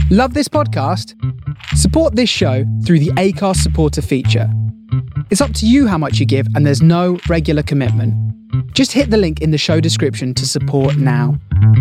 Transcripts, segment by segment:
Love this podcast? Support this show through the Acast supporter feature. It's up to you how much you give, and there's no regular commitment. Just hit the link in the show description to support now.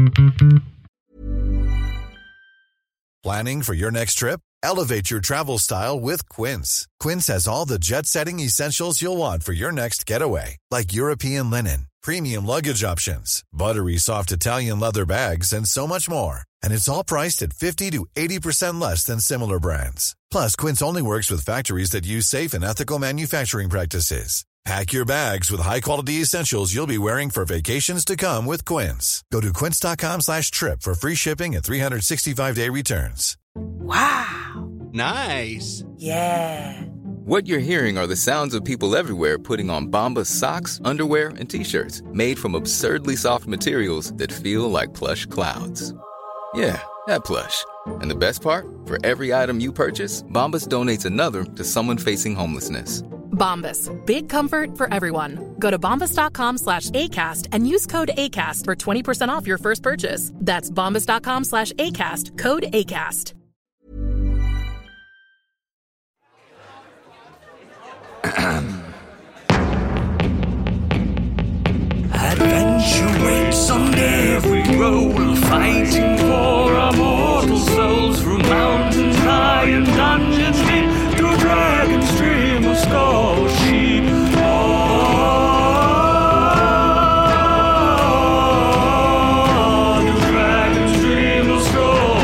Planning for your next trip? Elevate your travel style with Quince. Quince has all the jet-setting essentials you'll want for your next getaway, like European linen, premium luggage options, buttery soft Italian leather bags, and so much more. And it's all priced at 50 to 80% less than similar brands. Plus, Quince only works with factories that use safe and ethical manufacturing practices. Pack your bags with high-quality essentials you'll be wearing for vacations to come with Quince. Go to quince.com/trip for free shipping and 365-day returns. Wow. Nice. Yeah. What you're hearing are the sounds of people everywhere putting on Bombas socks, underwear, and T-shirts made from absurdly soft materials that feel like plush clouds. Yeah, that plush. And the best part? For every item you purchase, Bombas donates another to someone facing homelessness. Bombas. Big comfort for everyone. Go to bombas.com/ACAST and use code ACAST for 20% off your first purchase. That's bombas.com/ACAST. Code ACAST. Adventure waits on every roll, fighting for our mortal souls through mountains high and dungeons deep, through dragon's dream of skull sheep. The dragon's dream of skull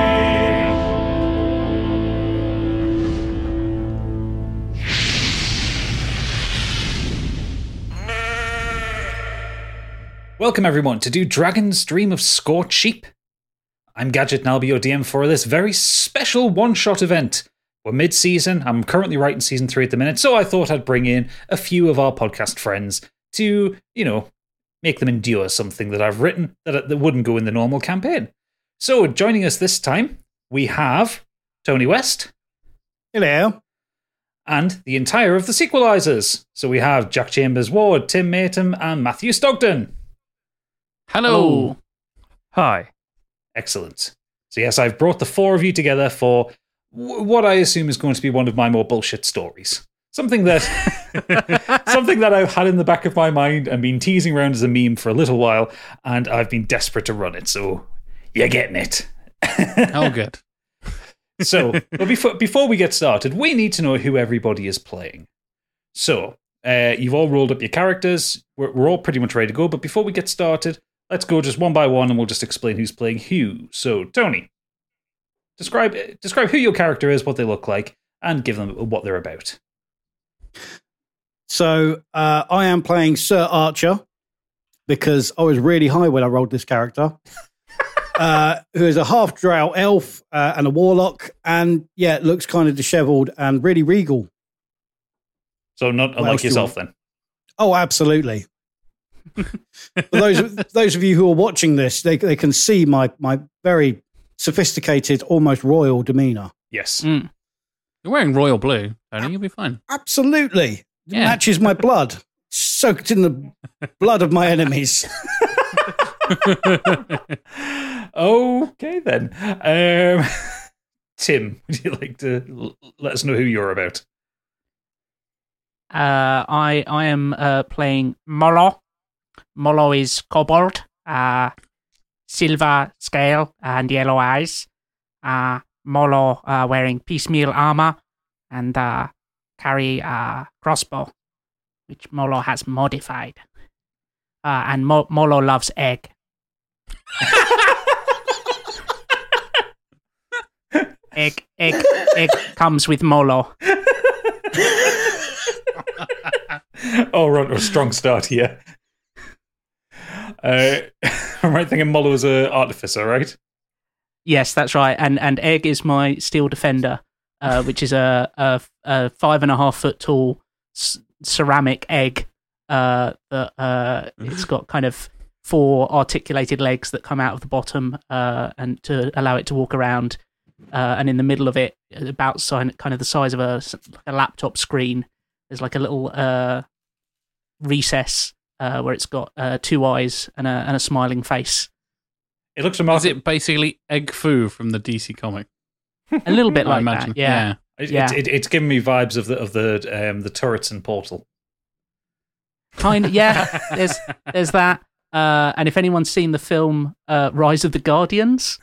Welcome everyone to Do Dragon's Dream of Scorched Sheep. I'm Gadget and I'll be your DM for this very special one-shot event. We're mid-season, I'm currently writing season 3 at the minute, so I thought I'd bring in a few of our podcast friends to, make them endure something that I've written that wouldn't go in the normal campaign. So joining us this time, we have Tony West. Hello. And the entire of the Sequelizers. So we have Jack Chambers-Ward, Tim Matum, and Matthew Stogden. Hello. Hi. Excellent. So yes, I've brought the four of you together for what I assume is going to be one of my more bullshit stories. Something that I've had in the back of my mind and been teasing around as a meme for a little while, and I've been desperate to run it. So you're getting it. Oh, good. So, but before we get started, we need to know who everybody is playing. So, you've all rolled up your characters. We're all pretty much ready to go. But before we get started, let's go just one by one, and we'll just explain who's playing who. So, Tony, describe who your character is, what they look like, and give them what they're about. So, I am playing Sir Archer because I was really high when I rolled this character. Who is a half-drow elf and a warlock, and looks kind of dishevelled and really regal. So not unlike yourself, then. Oh, absolutely. For those of you who are watching this, they can see my very sophisticated, almost royal demeanour. Yes. Mm. You're wearing royal blue, Tony. You'll be fine. Absolutely. It matches my blood. Soaked in the blood of my enemies. Okay, then. Tim, would you like to let us know who you're about? I am playing Molo. Molo is kobold, silver scale and yellow eyes. Molo wearing piecemeal armor and carry a crossbow, which Molo has modified. And Molo loves egg. Egg comes with Molo. Oh, right, a strong start here. I'm right thinking Molo's an artificer, right? Yes, that's right. And Egg is my steel defender, which is a 5.5 foot tall ceramic egg. It's got kind of 4 articulated legs that come out of the bottom, and to allow it to walk around. And in the middle of it, about kind of the size of a laptop screen, there's like a little recess where it's got 2 eyes and a smiling face. It looks Is remarkable. it basically Egg Foo from the DC comic? A little bit I like imagine. that, yeah. It's giving me vibes of the turrets in Portal. Kind of, yeah. There's that. And if anyone's seen the film Rise of the Guardians,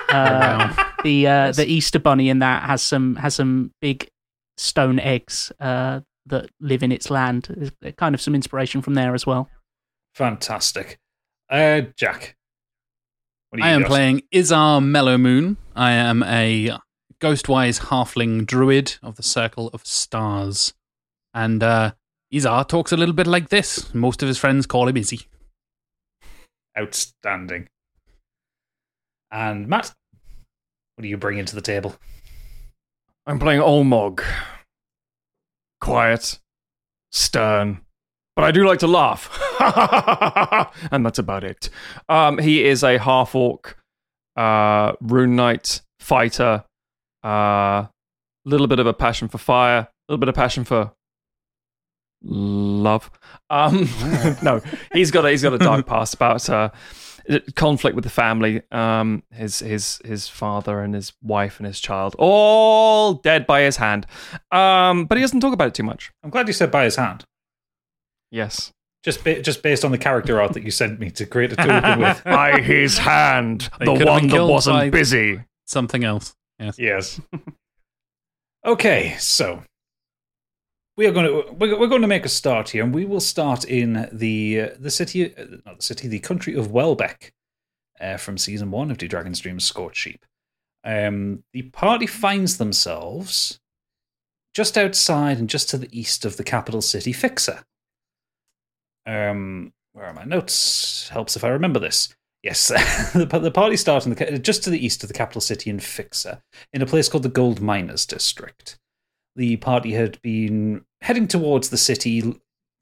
the Easter Bunny in that has some big stone eggs that live in its land. There's kind of some inspiration from there as well. Fantastic. Jack. What do I you am got? playing Izar Mellowmoon. I am a Ghostwise halfling druid of the Circle of Stars. And Izar talks a little bit like this. Most of his friends call him Izzy. Outstanding. And Matt, what are you bringing to the table? I'm playing Olmog. Quiet, stern, but I do like to laugh. And that's about it. He is a half-orc, rune knight, fighter, little bit of a passion for fire, a little bit of passion for love. No, he's got a dark past about conflict with the family. His father and his wife and his child all dead by his hand. But he doesn't talk about it too much. I'm glad you said by his hand. Yes. Just based on the character art that you sent me to create a token with. By his hand, They the could have one been that killed by wasn't busy. Something else. Yes. Yes. Okay, so we're going to make a start here, and we will start in the country of Welbeck, from season 1 of Do Dragons Dream of Scorched Sheep. The party finds themselves just outside and just to the east of the capital city, Fixer. Where are my notes? Helps if I remember this. Yes, the party starts just to the east of the capital city in Fixer, in a place called the Gold Miners District. The party had been heading towards the city,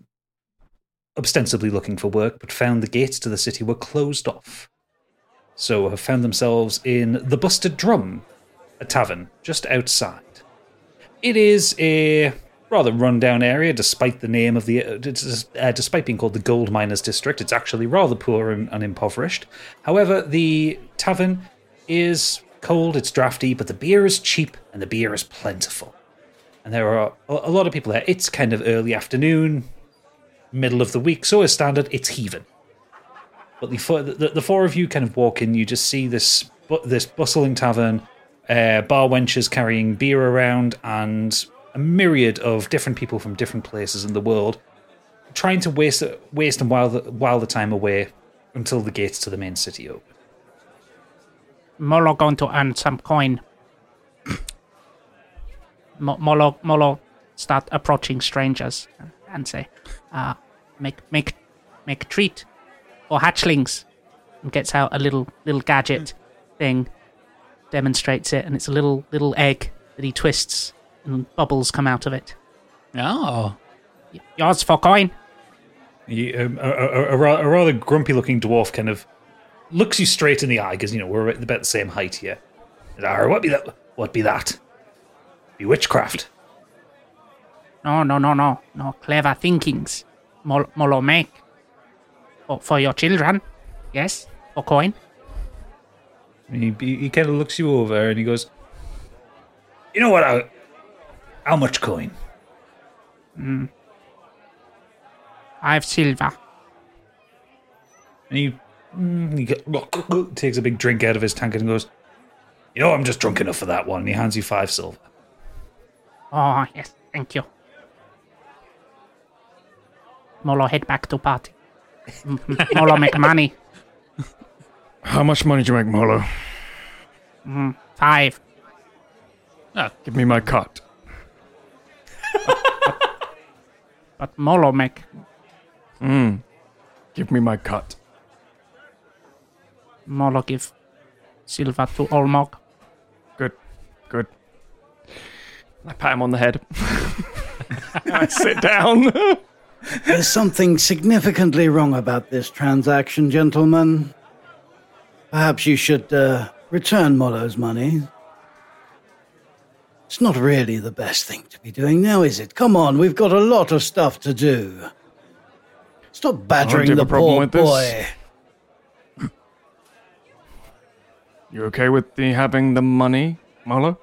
ostensibly looking for work, but found the gates to the city were closed off. So have found themselves in the Busted Drum, a tavern just outside. It is a rather rundown area, despite the name of the despite being called the Gold Miners District. It's actually rather poor and impoverished. However, the tavern is cold, it's drafty, but the beer is cheap and the beer is plentiful. And there are a lot of people there. It's kind of early afternoon, middle of the week, so as standard, it's heaving. But the four of you kind of walk in, you just see this bustling tavern, bar wenches carrying beer around, and a myriad of different people from different places in the world trying to waste and while the time away until the gates to the main city open. Molo going to earn some coin. Molo start approaching strangers and say, make a treat for hatchlings, and gets out a little gadget thing, demonstrates it, and it's a little egg that he twists and bubbles come out of it. Oh. Yours for coin. A rather grumpy-looking dwarf kind of looks you straight in the eye, because, we're about the same height here. What be that? Be witchcraft. No, clever thinkings. Molo make. For your children. Yes, for coin. He kind of looks you over and he goes, you know what, how much coin? 5 silver. And he takes a big drink out of his tankard and goes, I'm just drunk enough for that one. And he hands you 5 silver. Oh, yes, thank you. Molo head back to party. Molo make money. How much money do you make, Molo? 5. Give me my cut. But Molo make. Give me my cut. Molo give silver to Olmog. Good. I pat him on the head. I sit down. There's something significantly wrong about this transaction, gentlemen. Perhaps you should return Molo's money. It's not really the best thing to be doing now, is it? Come on, we've got a lot of stuff to do. Stop badgering the poor boy. You okay with me having the money, Molo?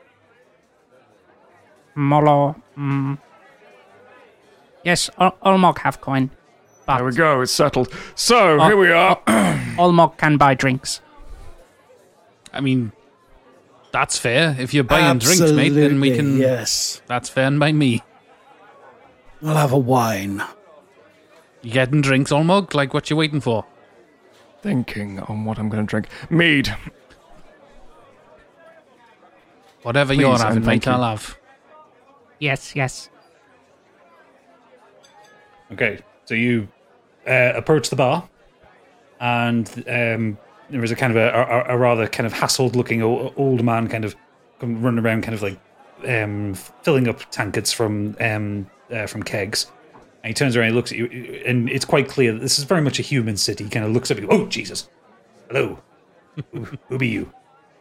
Molo. Yes, Olmog have coin. But There we go, it's settled. So, here we are. Olmog can buy drinks. I mean, that's fair. If you're buying drinks, mate, then we can. Yes. That's fair by me. I'll have a wine. You getting drinks, Olmog? Like what you waiting for? Thinking on what I'm going to drink. Mead. Whatever Please, you're and having, thank mate, you. I'll have. Yes. Okay, so you approach the bar, and there is a kind of a rather kind of hassled-looking old man kind of running around, kind of like filling up tankards from kegs. And he turns around and looks at you, and it's quite clear that this is very much a human city. He kind of looks at you. Oh, Jesus! Hello, who be you?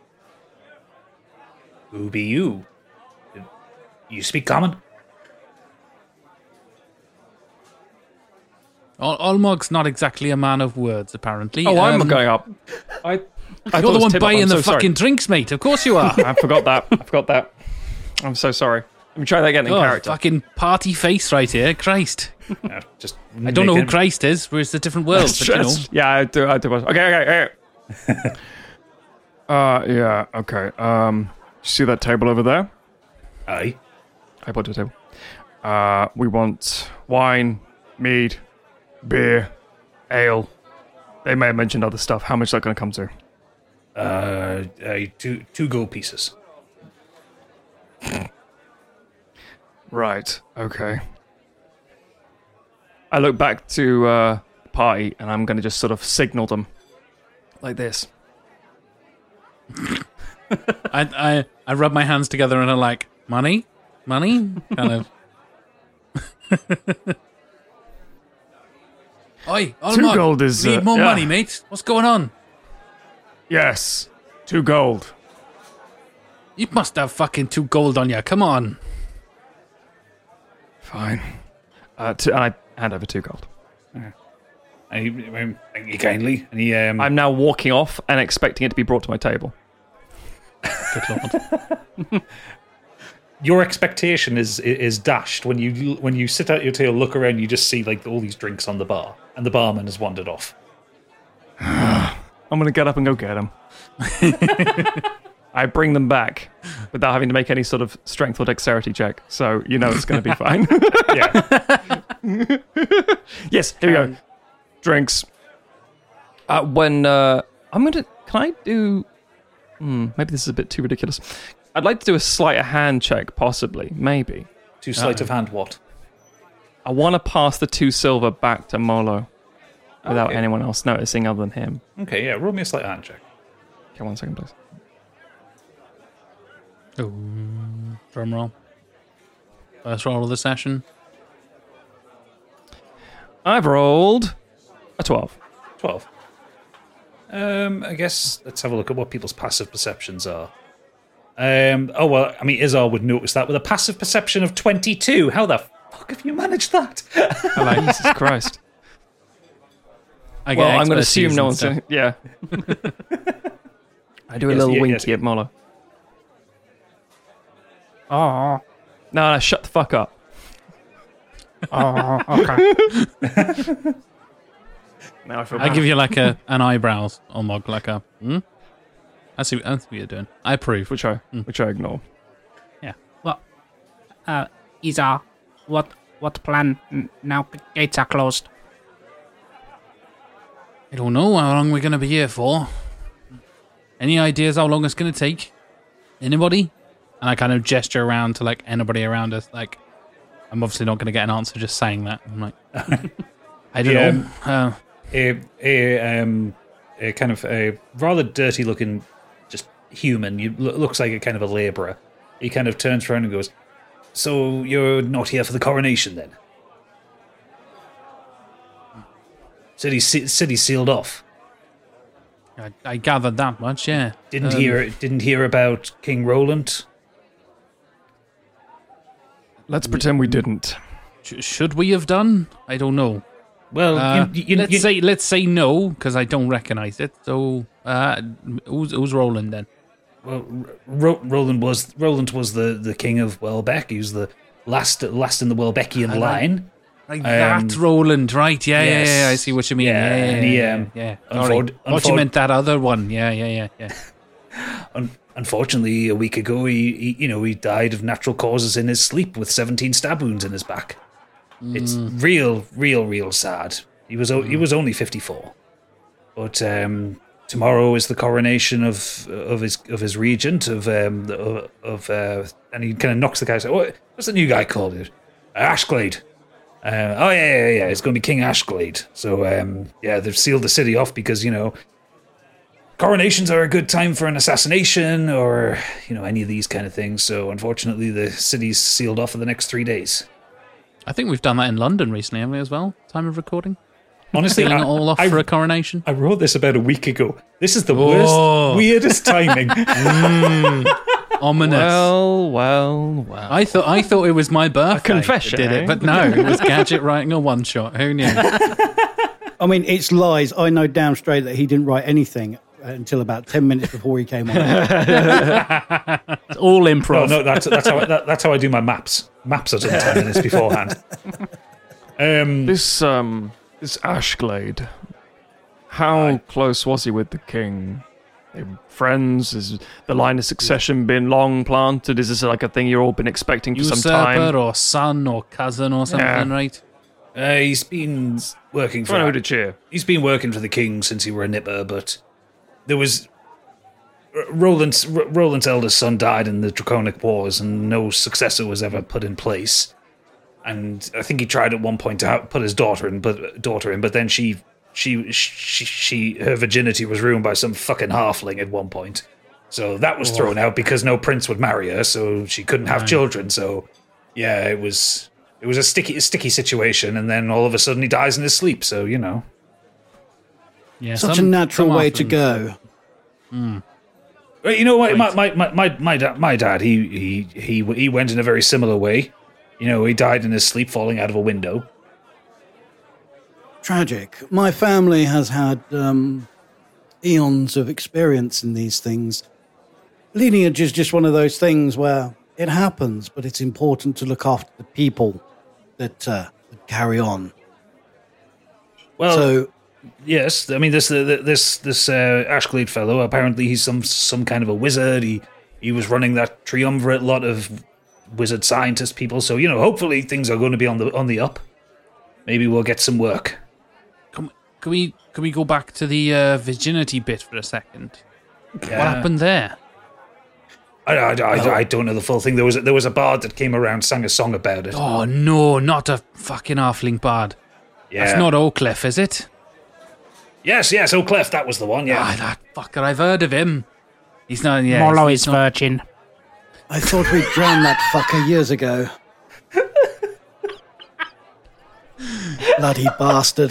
Who be you? You speak common? Olmog's not exactly a man of words, apparently. Oh, I'm going up. I You're the one buying the fucking drinks, mate. Of course you are. I forgot that. I'm so sorry. Let me try that again in character. Fucking party face right here. Christ. I don't know who Christ is. We're in a different world. But, you know. Yeah, I do. Okay. Yeah, okay. See that table over there? Aye. I bought a table. We want wine, mead, beer, ale. They may have mentioned other stuff. How much is that going to come to? Two gold pieces. Right, okay. I look back to the party, and I'm going to just sort of signal them like this. I rub my hands together and I'm like, money? Kind of. Oi, Olmog, 2 gold is... need more money, mate. What's going on? Yes, 2 gold. You must have fucking 2 gold on you. Come on. Fine. And I hand over 2 gold. Thank you kindly. And he, I'm now walking off and expecting it to be brought to my table. Good lord. Your expectation is dashed when you sit at your table, look around, you just see like all these drinks on the bar, and the barman has wandered off. I'm gonna get up and go get them. I bring them back without having to make any sort of strength or dexterity check, so you know it's going to be fine. Yeah. Yes, here we go. Drinks. Can I do... maybe this is a bit too ridiculous. I'd like to do a sleight of hand check, possibly. Maybe. To sleight of hand what? I want to pass the 2 silver back to Molo without anyone else noticing other than him. Okay, yeah, roll me a sleight of hand check. Okay, 1 second, please. Oh, drum roll. First roll of the session. I've rolled a 12. 12. I guess let's have a look at what people's passive perceptions are. Izar would notice that with a passive perception of 22. How the fuck have you managed that? Jesus Christ. I'm going to assume no one's... Yeah. I do a little winky at Molo. Oh. No, shut the fuck up. Oh, okay. Now I feel I bad. give you like an eyebrows, Olmog, like a... I see what you're doing. I approve. Which I ignore. Yeah. Well, Izar, what plan? Now gates are closed. I don't know how long we're going to be here for. Any ideas how long it's going to take? Anybody? And I kind of gesture around to like anybody around us. Like, I'm obviously not going to get an answer just saying that. I'm like, I don't know. A kind of a rather dirty looking, just human. Looks like a kind of a labourer. He kind of turns around and goes, "So you're not here for the coronation then?" City sealed off. I gathered that much, yeah. Didn't hear about King Roland. Let's pretend we didn't. Should we have done? I don't know. Well, let's say no, because I don't recognise it. So, who's Roland then? Well, Roland was the king of Welbeck. He was the last in the Welbeckian line. Like that Roland, right? Yeah. I see what you mean. Yeah. Thought you meant that other one. Yeah. Unfortunately, a week ago, he died of natural causes in his sleep with 17 stab wounds in his back. It's real sad. He was only 54, but tomorrow is the coronation of his regent and he kind of knocks the guy. What's the new guy called? Ashglade. It's going to be King Ashglade. So they've sealed the city off because coronations are a good time for an assassination or any of these kind of things. So unfortunately, the city's sealed off for the next 3 days. I think we've done that in London recently, haven't we, as well? Time of recording. Honestly, sealing it all off for a coronation. I wrote this about a week ago. This is the weirdest timing. Ominous. Well. I thought it was my birthday. A confession, that did it, but no, it was Gadget writing a one shot. Who knew? I mean, it's lies. I know damn straight that he didn't write anything until about 10 minutes before he came on. It's all improv. No, that's how I do my maps. Maps are done 10 minutes beforehand. This Ashglade, how close was he with the king? They were friends? Has the line of succession been long planted? Is this like a thing you've all been expecting for some time? Usurper or son or cousin or something, right? He's been working for. He's been working for the king since he were a nipper, but there was Roland's eldest son died in the Draconic Wars, and no successor was ever put in place. And I think he tried at one point to put his daughter in, but then her virginity was ruined by some fucking halfling at one point. So that was thrown out because no prince would marry her, so she couldn't have children. So yeah, it was a sticky situation, and then all of a sudden he dies in his sleep. So Yeah, such a natural way to go. You know what? My dad, he went in a very similar way. He died in his sleep, falling out of a window. Tragic. My family has had eons of experience in these things. Lineage is just one of those things where it happens, but it's important to look after the people that carry on. Well, yes. I mean, this Ashglade fellow. Apparently, he's some kind of a wizard. He was running that triumvirate lot of wizard scientist people. So hopefully things are going to be on the up. Maybe we'll get some work. Can we go back to the virginity bit for a second? Yeah. What happened there? I don't know the full thing. There was a bard that came around, sang a song about it. Oh no, not a fucking halfling bard. Yeah. That's not Oakcliff, is it? Yes, Oakcliff, that was the one, yeah. That fucker, I've heard of him. He's not, Molo is virgin. I thought we'd drowned that fucker years ago. Bloody bastard.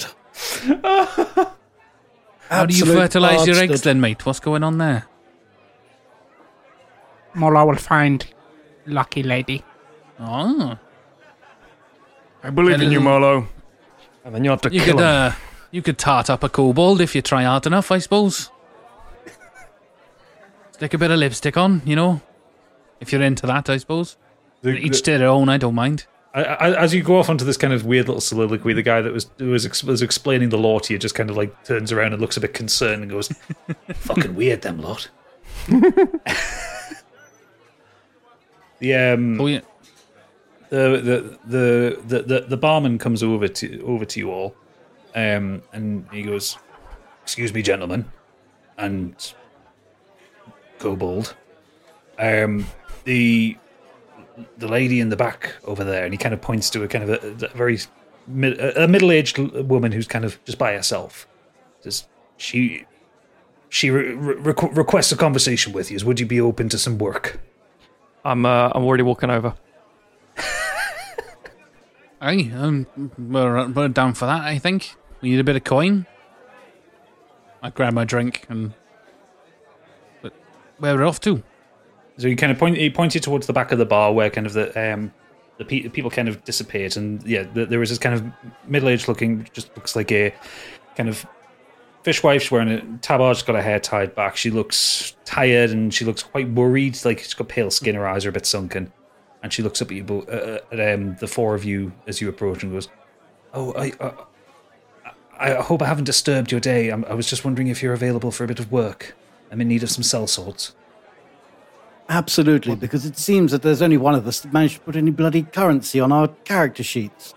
How do you fertilise your eggs then, mate? What's going on there? Molo will find lucky lady. Oh. I believe in you, Molo. And then you have to kill him. You could tart up a kobold if you try hard enough, I suppose. Stick a bit of lipstick on, if you're into that, I suppose. Each to their own, I don't mind. As you go off onto this kind of weird little soliloquy, the guy that was explaining the law to you just kind of like turns around and looks a bit concerned and goes, "Fucking weird, them lot." The barman comes over to you all, and he goes, "Excuse me, gentlemen, and kobold. The lady in the back over there," and he kind of points to a kind of a very middle-aged woman who's kind of just by herself. Says she requests a conversation with you. Would you be open to some work? I'm already walking over. Aye, we're down for that, I think. We need a bit of coin. I grab my drink and... But where we're off to? So he kind of pointed towards the back of the bar where kind of the The people kind of dissipate, and there is this kind of middle-aged looking, just looks like a kind of fishwife. She's wearing a tabard, she's got her hair tied back. She looks tired and she looks quite worried, like she's got pale skin, her eyes are a bit sunken. And she looks up at you, at the four of you as you approach, and goes, "Oh, I hope I haven't disturbed your day. I was just wondering if you're available for a bit of work. I'm in need of some cell swords." Absolutely, because it seems that there's only one of us that managed to put any bloody currency on our character sheets.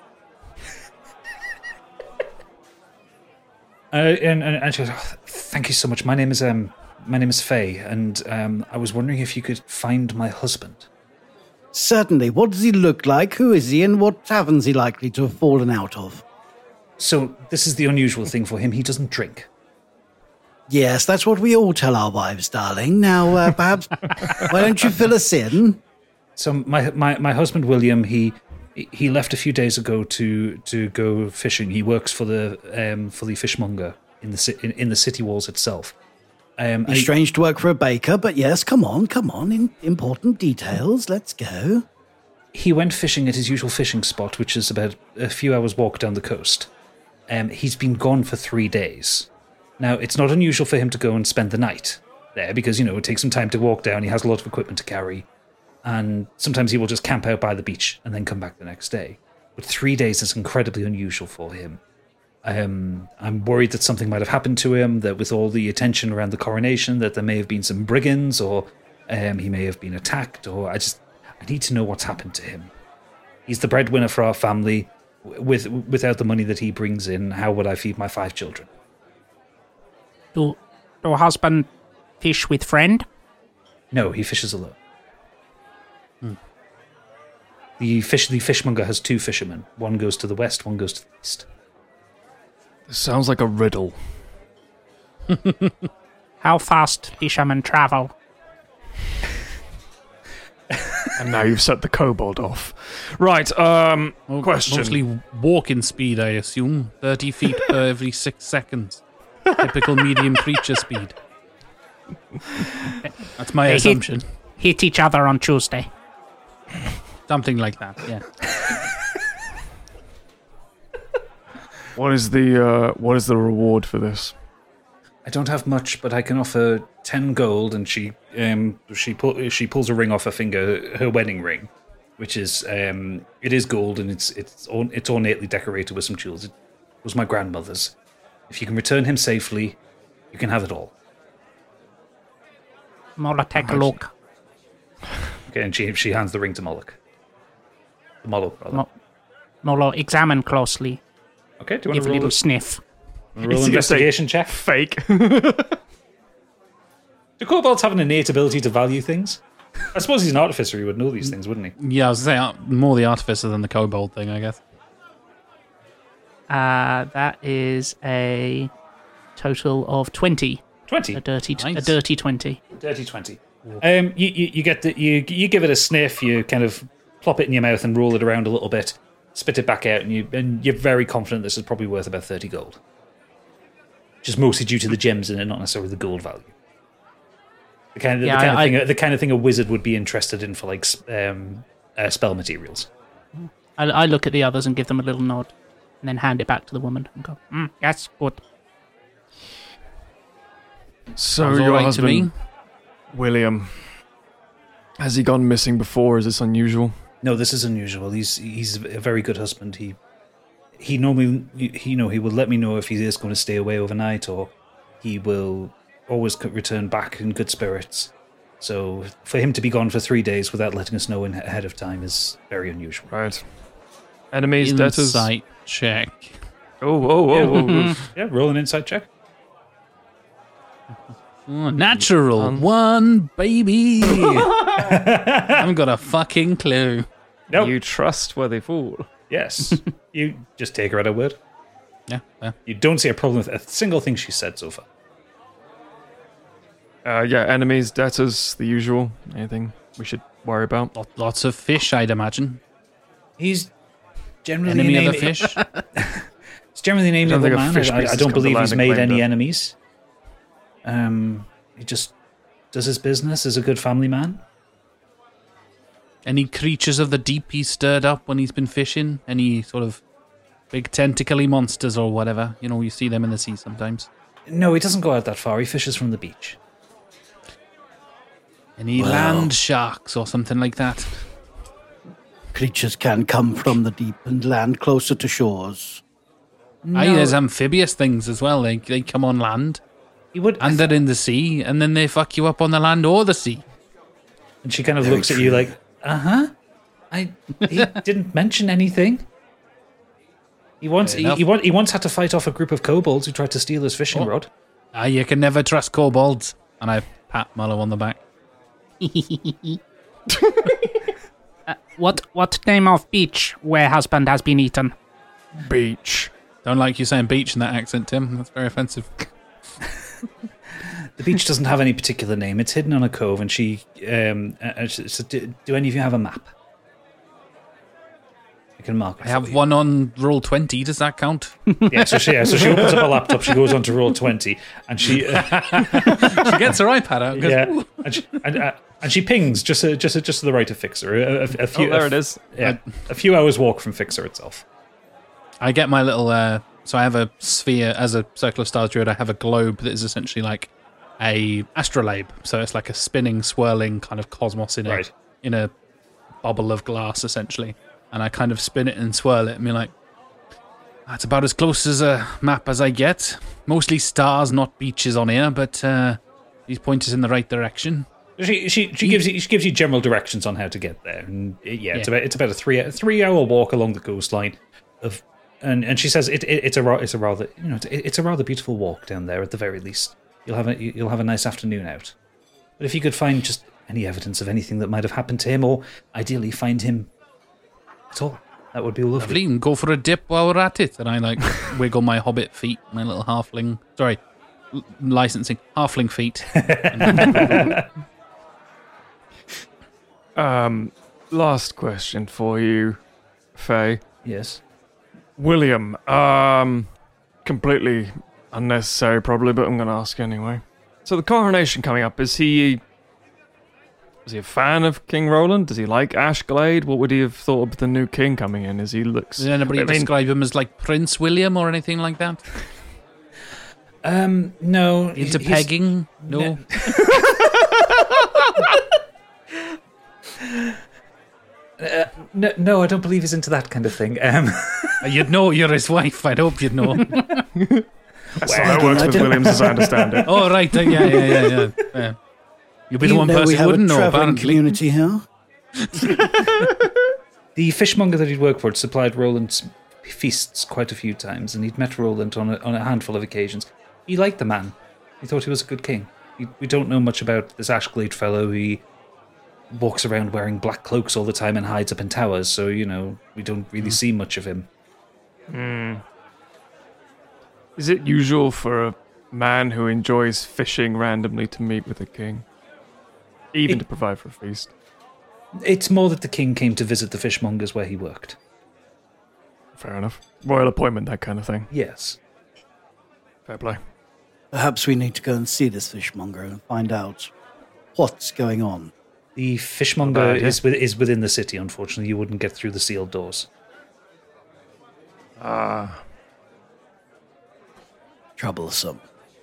And she goes, "Oh, thank you so much. My name is Faye, and I was wondering if you could find my husband." Certainly. What does he look like? Who is he? And what tavern's he likely to have fallen out of? So this is the unusual thing for him. He doesn't drink. Yes, that's what we all tell our wives, darling. Now, perhaps, why don't you fill us in? So my husband William, he left a few days ago to go fishing. He works for the fishmonger in the city walls itself. It's strange to work for a baker, but yes, come on, important details. Let's go. He went fishing at his usual fishing spot, which is about a few hours' walk down the coast. He's been gone for 3 days. Now, it's not unusual for him to go and spend the night there because, it takes some time to walk down. He has a lot of equipment to carry. And sometimes he will just camp out by the beach and then come back the next day. But 3 days is incredibly unusual for him. I'm worried that something might have happened to him, that with all the attention around the coronation, that there may have been some brigands, or he may have been attacked, or I need to know what's happened to him. He's the breadwinner for our family. Without the money that he brings in, how would I feed my 5 children? Do husband fish with friend? No, he fishes alone. The fishmonger has 2 fishermen. One goes to the west, one goes to the east. This sounds like a riddle. How fast fishermen travel? And now you've set the kobold off. Right, question. Mostly walking speed, I assume. 30 feet per every 6 seconds. Typical medium creature speed. That's my assumption. Hit each other on Tuesday. Something like that, yeah. What is the reward for this? I don't have much, but I can offer 10 gold, and she pulls a ring off her finger, her wedding ring, which is it is gold, and it's ornately decorated with some jewels. It was my grandmother's. If you can return him safely, you can have it all. Mola, take a look. Okay, and she hands the ring to Moloch. Moloch, rather. Molo, examine closely. Okay, do you want Give to a roll little sniff? Roll investigation check? Fake. Do kobolds have an innate ability to value things? I suppose he's an artificer, he would know these things, wouldn't he? Yeah, I was going to say, more the artificer than the kobold thing, I guess. That is a total of 20. 20? A dirty 20. Dirty 20. You get you give it a sniff, you kind of plop it in your mouth and roll it around a little bit, spit it back out, and you're very confident this is probably worth about 30 gold. Just mostly due to the gems in it, not necessarily the gold value. The kind of thing a wizard would be interested in for like spell materials. I look at the others and give them a little nod, and then hand it back to the woman and go, yes, good. So your husband, William, has he gone missing before? Is this unusual? No, this is unusual. He's a very good husband. He normally he will let me know if he is going to stay away overnight, or he will always return back in good spirits. So for him to be gone for 3 days without letting us know ahead of time is very unusual. Right. Enemies, debtors. Insight check. Oh. Yeah, roll an insight check. Oh, natural 1, baby. I haven't got a fucking clue. Nope. You trustworthy fool. Yes. You just take her at her word. Yeah. You don't see a problem with a single thing she said so far. Enemies, debtors, the usual. Anything we should worry about? Lots of fish, I'd imagine. He's generally enemy of the fish. It's generally an amiable man. I don't believe he's made any them. enemies. He just does his business as a good family man. Any creatures of the deep he's stirred up when he's been fishing? Any sort of big tentacly monsters or whatever? You know, you see them in the sea sometimes. No, he doesn't go out that far. He fishes from the beach. Any land sharks or something like that? Creatures can come from the deep and land closer to shores. Aye, there's amphibious things as well. They come on land. And they're in the sea, and then they fuck you up on the land or the sea. And she kind of looks at you like, he didn't mention anything. He once had to fight off a group of kobolds who tried to steal his fishing rod. You can never trust kobolds. And I pat Mallow on the back. What name of beach where husband has been eaten? Beach. Don't like you saying beach in that accent, Tim. That's very offensive. The beach doesn't have any particular name. It's hidden on a cove, and she said, do any of you have a map? I can mark it. I have one on roll 20. Does that count? Yeah, so she opens up her laptop, she goes on to roll 20, and she she gets her iPad out. Yeah, and she pings just to the right of Fixer. A few, there it is. Yeah, a few hours walk from Fixer itself. I get my little. So I have a sphere as a Circle of Stars druid. I have a globe that is essentially like a astrolabe. So it's like a spinning, swirling kind of cosmos in a bubble of glass, essentially. And I kind of spin it and swirl it and be like, that's about as close as a map as I get. Mostly stars, not beaches on here, but these point us in the right direction. She gives you general directions on how to get there, and it's about a 3 hour walk along the coastline of, and she says it's a rather beautiful walk down there at the very least. You'll have a nice afternoon out. But if you could find just any evidence of anything that might have happened to him, or ideally find him at all, that would be lovely. And go for a dip while we're at it. And I wiggle my hobbit feet, my little halfling. Sorry, licensing halfling feet. Last question for you, Faye. Yes. William, completely unnecessary probably, but I'm going to ask anyway. So the coronation coming up, is he a fan of King Roland? Does he like Ashglade? What would he have thought of the new king coming in? Does anybody describe him as like Prince William or anything like that? No. Into pegging? No. No, I don't believe he's into that kind of thing. You'd know, you're his wife. I'd hope you'd know. That's how it works with Williams, as I understand it. Oh, right. Yeah. You'd be the one person who wouldn't know, apparently. Community here. The fishmonger that he'd worked for had supplied Roland's feasts quite a few times, and he'd met Roland on a handful of occasions. He liked the man. He thought he was a good king. We don't know much about this Ashglade fellow. He walks around wearing black cloaks all the time and hides up in towers, so, we don't really see much of him. Is it usual for a man who enjoys fishing randomly to meet with a king? Even to provide for a feast? It's more that the king came to visit the fishmongers where he worked. Fair enough. Royal appointment, that kind of thing. Yes. Fair play. Perhaps we need to go and see this fishmonger and find out what's going on. The fishmonger is within the city, unfortunately. You wouldn't get through the sealed doors. Troublesome.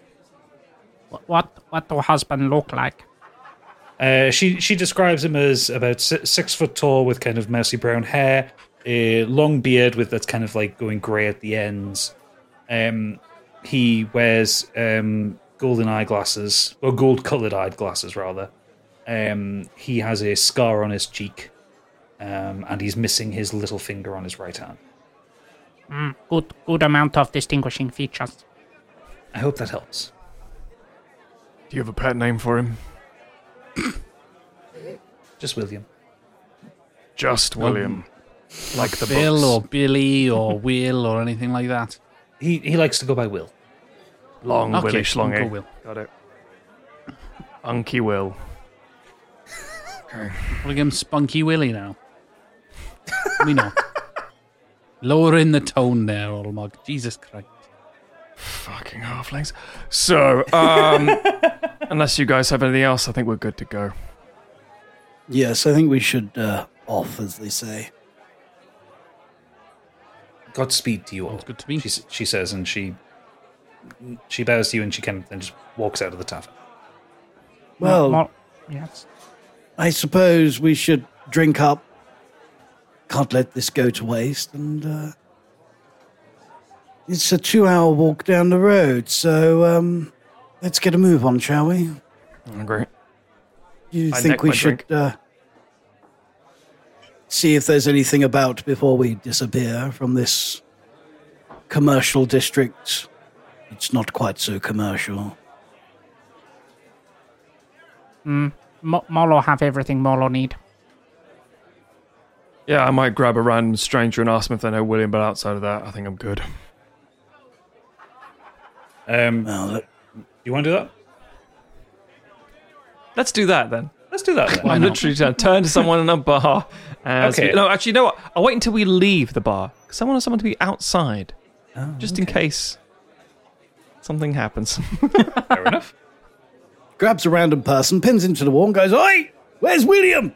What do husband look like? She describes him as about 6 foot tall with kind of mousy brown hair, a long beard that's kind of like going grey at the ends. He wears golden eyeglasses, or gold-coloured eyeglasses rather. He has a scar on his cheek, and he's missing his little finger on his right hand. Good amount of distinguishing features. I hope that helps. Do you have a pet name for him? Just William. Just William. Like the Bill books. or Billy or Will or anything like that. He likes to go by Will. Long Okay, Willy Schlongy. Uncle Will. Got it. Unky Will. Okay. Calling him Spunky Willy now. We know. Lowering the tone there, Olmog. Jesus Christ. Fucking halflings. So, unless you guys have anything else, I think we're good to go. Yes, I think we should off, as they say. Godspeed to you all. Good to me. She says, and she bows to you, and she kind of then just walks out of the tavern. Well, yes. I suppose we should drink up. Can't let this go to waste, and it's a 2-hour walk down the road, so let's get a move on, shall we? I agree. You I think neck we my should see if there's anything about before we disappear from this commercial district? It's not quite so commercial. Molo have everything Molo need. Yeah, I might grab a random stranger and ask them if they know William, but outside of that, I think I'm good. You want to do that? Let's do that then. Let's do that then. I'm literally going to turn to someone in a bar. Okay. No, actually, you know what? I'll wait until we leave the bar, because I want someone to be outside, just in case something happens. Fair enough. Grabs a random person, pins him to the wall, and goes, "Oi, where's William?"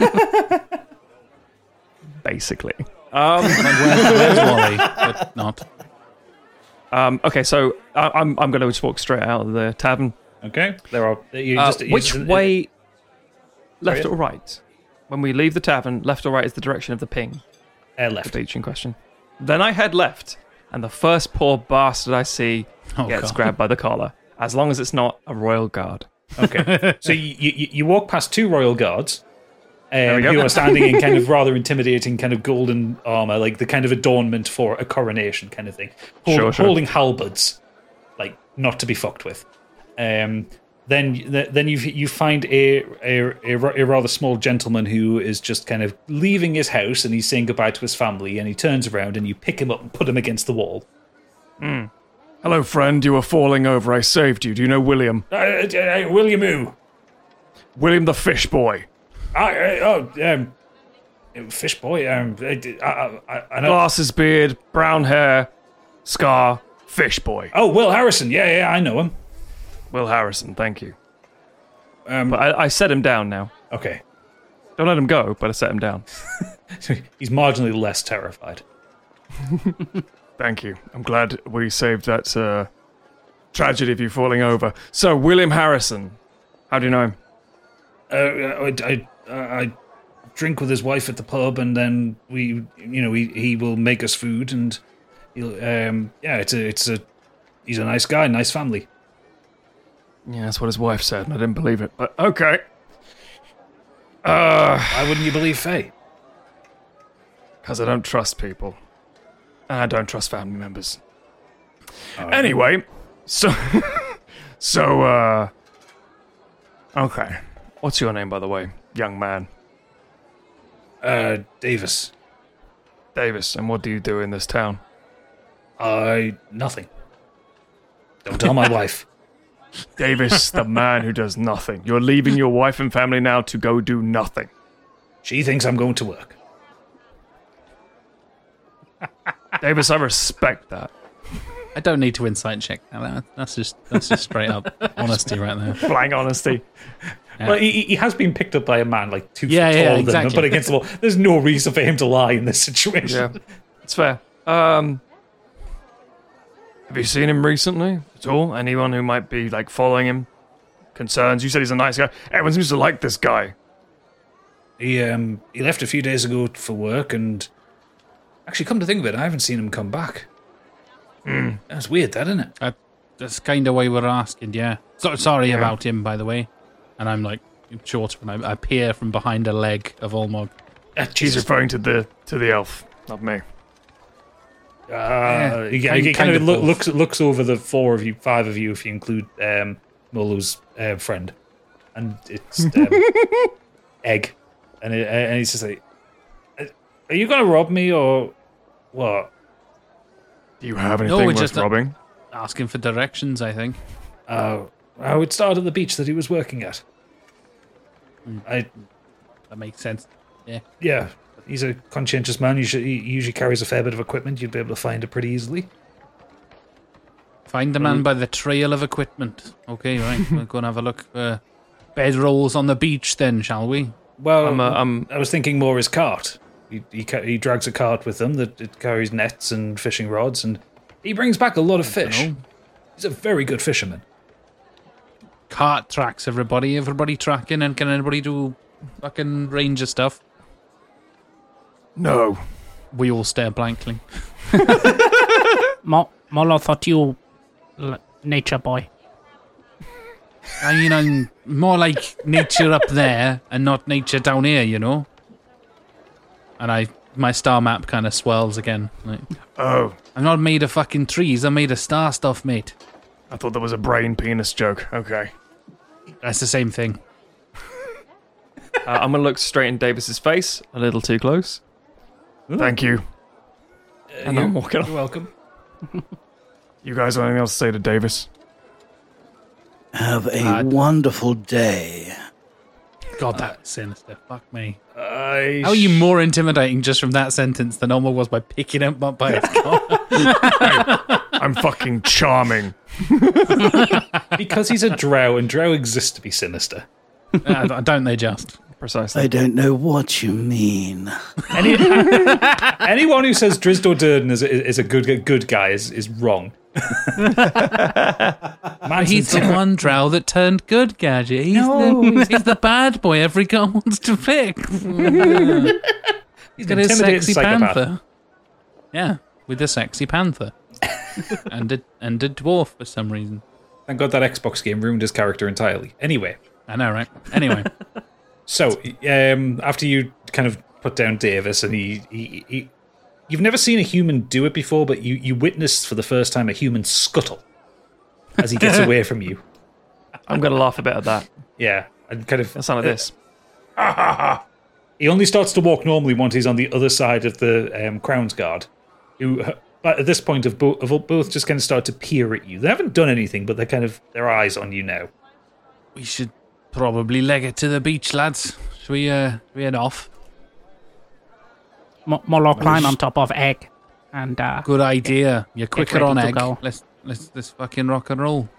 Basically. Where's Wally? But not. Okay, so I'm going to just walk straight out of the tavern. Okay. There are. Which way? Left or right? When we leave the tavern, left or right is the direction of the ping. Left. The beach in question. Then I head left, and the first poor bastard I see gets grabbed by the collar, as long as it's not a royal guard. Okay. So you walk past 2 royal guards who are standing in kind of rather intimidating kind of golden armor, like the kind of adornment for a coronation kind of thing. Holding halberds, like not to be fucked with. Then you find a rather small gentleman who is just kind of leaving his house, and he's saying goodbye to his family, and he turns around and you pick him up and put him against the wall. Hello, friend. You were falling over. I saved you. Do you know William? William who? William the Fish Boy. Fish Boy. I know. Glasses, beard, brown hair, scar, Fish Boy. Oh, Will Harrison. Yeah, I know him. Will Harrison, thank you. But I set him down now. Okay. Don't let him go, but I set him down. He's marginally less terrified. Thank you. I'm glad we saved that tragedy of you falling over. So, William Harrison. How do you know him? I drink with his wife at the pub, and then he will make us food, and he'll he's a nice guy, nice family. Yeah, that's what his wife said, and I didn't believe it. But okay. Why wouldn't you believe Faye? Because I don't trust people. And I don't trust family members. Anyway, so... okay. What's your name, by the way, young man? Davis. Davis, and what do you do in this town? Nothing. Don't tell my wife. Davis, the man who does nothing. You're leaving your wife and family now to go do nothing. She thinks I'm going to work. Davis, I respect that. I don't need to insight check. That's just straight up honesty right there. Blank honesty. Yeah. Well, he has been picked up by a man like 2 foot taller exactly. than him, but against the wall. There's no reason for him to lie in this situation. Yeah, it's fair. Have you seen him recently at all? Anyone who might be like following him? Concerns? You said he's a nice guy. Everyone seems to like this guy. He left a few days ago for work, and actually, come to think of it, I haven't seen him come back. That's weird, that, isn't it? That's kind of why we're asking. Yeah. Sorry about him, by the way. And I'm like short, and I peer from behind a leg of Olmog. He's referring to the elf, not me. He kind of looks over the 5 of you, if you include Molo's friend, and it's Egg, and he's just like, "Are you going to rob me or what?" Do you have anything worth just robbing? Asking for directions, I think. I would start at the beach that he was working at. That makes sense. Yeah. Yeah. He's a conscientious man. He usually carries a fair bit of equipment. You'd be able to find it pretty easily. Find the man by the trail of equipment. Okay, right. We'll go and have a look. Bedrolls on the beach then, shall we? Well, I'm I was thinking more his cart. He drags a cart with him that it carries nets and fishing rods, and he brings back a lot of fish. He's a very good fisherman. Cart tracks, everybody. Everybody tracking, and can anybody do fucking ranger stuff? No. We all stare blankly. Molo thought you nature boy. I mean, I'm more like nature up there and not nature down here, you know? And my star map kind of swells again. Like, Oh. I'm not made of fucking trees, I'm made of star stuff, mate. I thought there was a brain penis joke. Okay. That's the same thing. I'm going to look straight in Davis's face, a little too close. Thank you. And I'm walking You're welcome. You guys have anything else to say to Davis? Have a wonderful day. God, that's sinister. Fuck me. How are you more intimidating just from that sentence than Elmo was by picking him up by his collar? I'm fucking charming. Because he's a drow, and drow exists to be sinister. Don't they just? Precisely. I don't know what you mean. Anyone who says Drizzt Do'Urden is a good guy is wrong. He's the one drow that turned good, Gadget. He's the bad boy every girl wants to pick. He's got his sexy panther. Yeah, with a sexy panther. and a dwarf for some reason. Thank God that Xbox game ruined his character entirely. Anyway. I know, right? Anyway. So, after you kind of put down Davis, and he you've never seen a human do it before, but you witnessed for the first time a human scuttle as he gets away from you. I'm going to laugh a bit at that. Yeah, and kind of sound like this. He only starts to walk normally once he's on the other side of the Crown's Guard, who at this point have both just kind of start to peer at you. They haven't done anything, but they're kind of their eyes on you now. We should probably leg it to the beach, lads. Should we head off? Molo climb on top of egg, and good idea. You're quicker on egg. Go. Let's fucking rock and roll.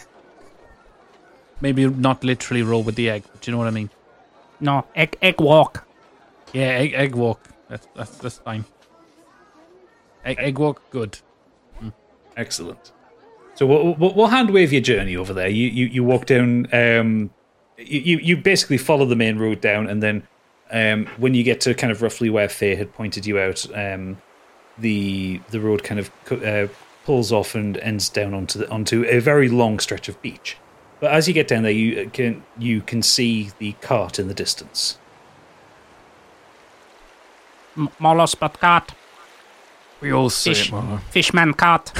Maybe not literally roll with the egg, but you know what I mean. No, egg walk. Yeah, egg walk. That's fine. Egg walk, good. Excellent. So we'll hand wave your journey over there. You walk down. You basically follow the main road down, and then when you get to kind of roughly where Faye had pointed you out, the road kind of pulls off and ends down onto a very long stretch of beach. But as you get down there, you can see the cart in the distance. Molo spot cart. We all see it, Molo. Fishman cart.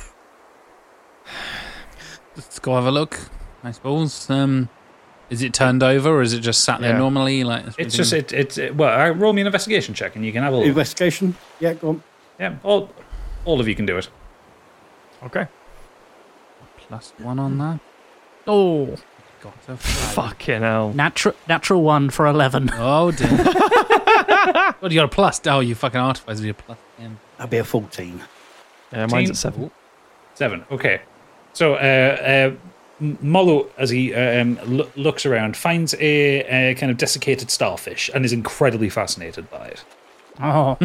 Let's go have a look, I suppose. Is it turned over, or is it just sat there normally? Like it's just well, roll me an investigation check, and you can have a look. Investigation? Yeah, go on. Yeah, all of you can do it. Okay. +1 on that. Oh, fucking hell! Natural 1 for 11. Oh dear. What, you got a plus? Oh, you fucking artificer, you're +10. That'd be a 14. Yeah, mine's at 7. 7. Okay. So, Molo, as he looks around, finds a kind of desiccated starfish and is incredibly fascinated by it. Oh.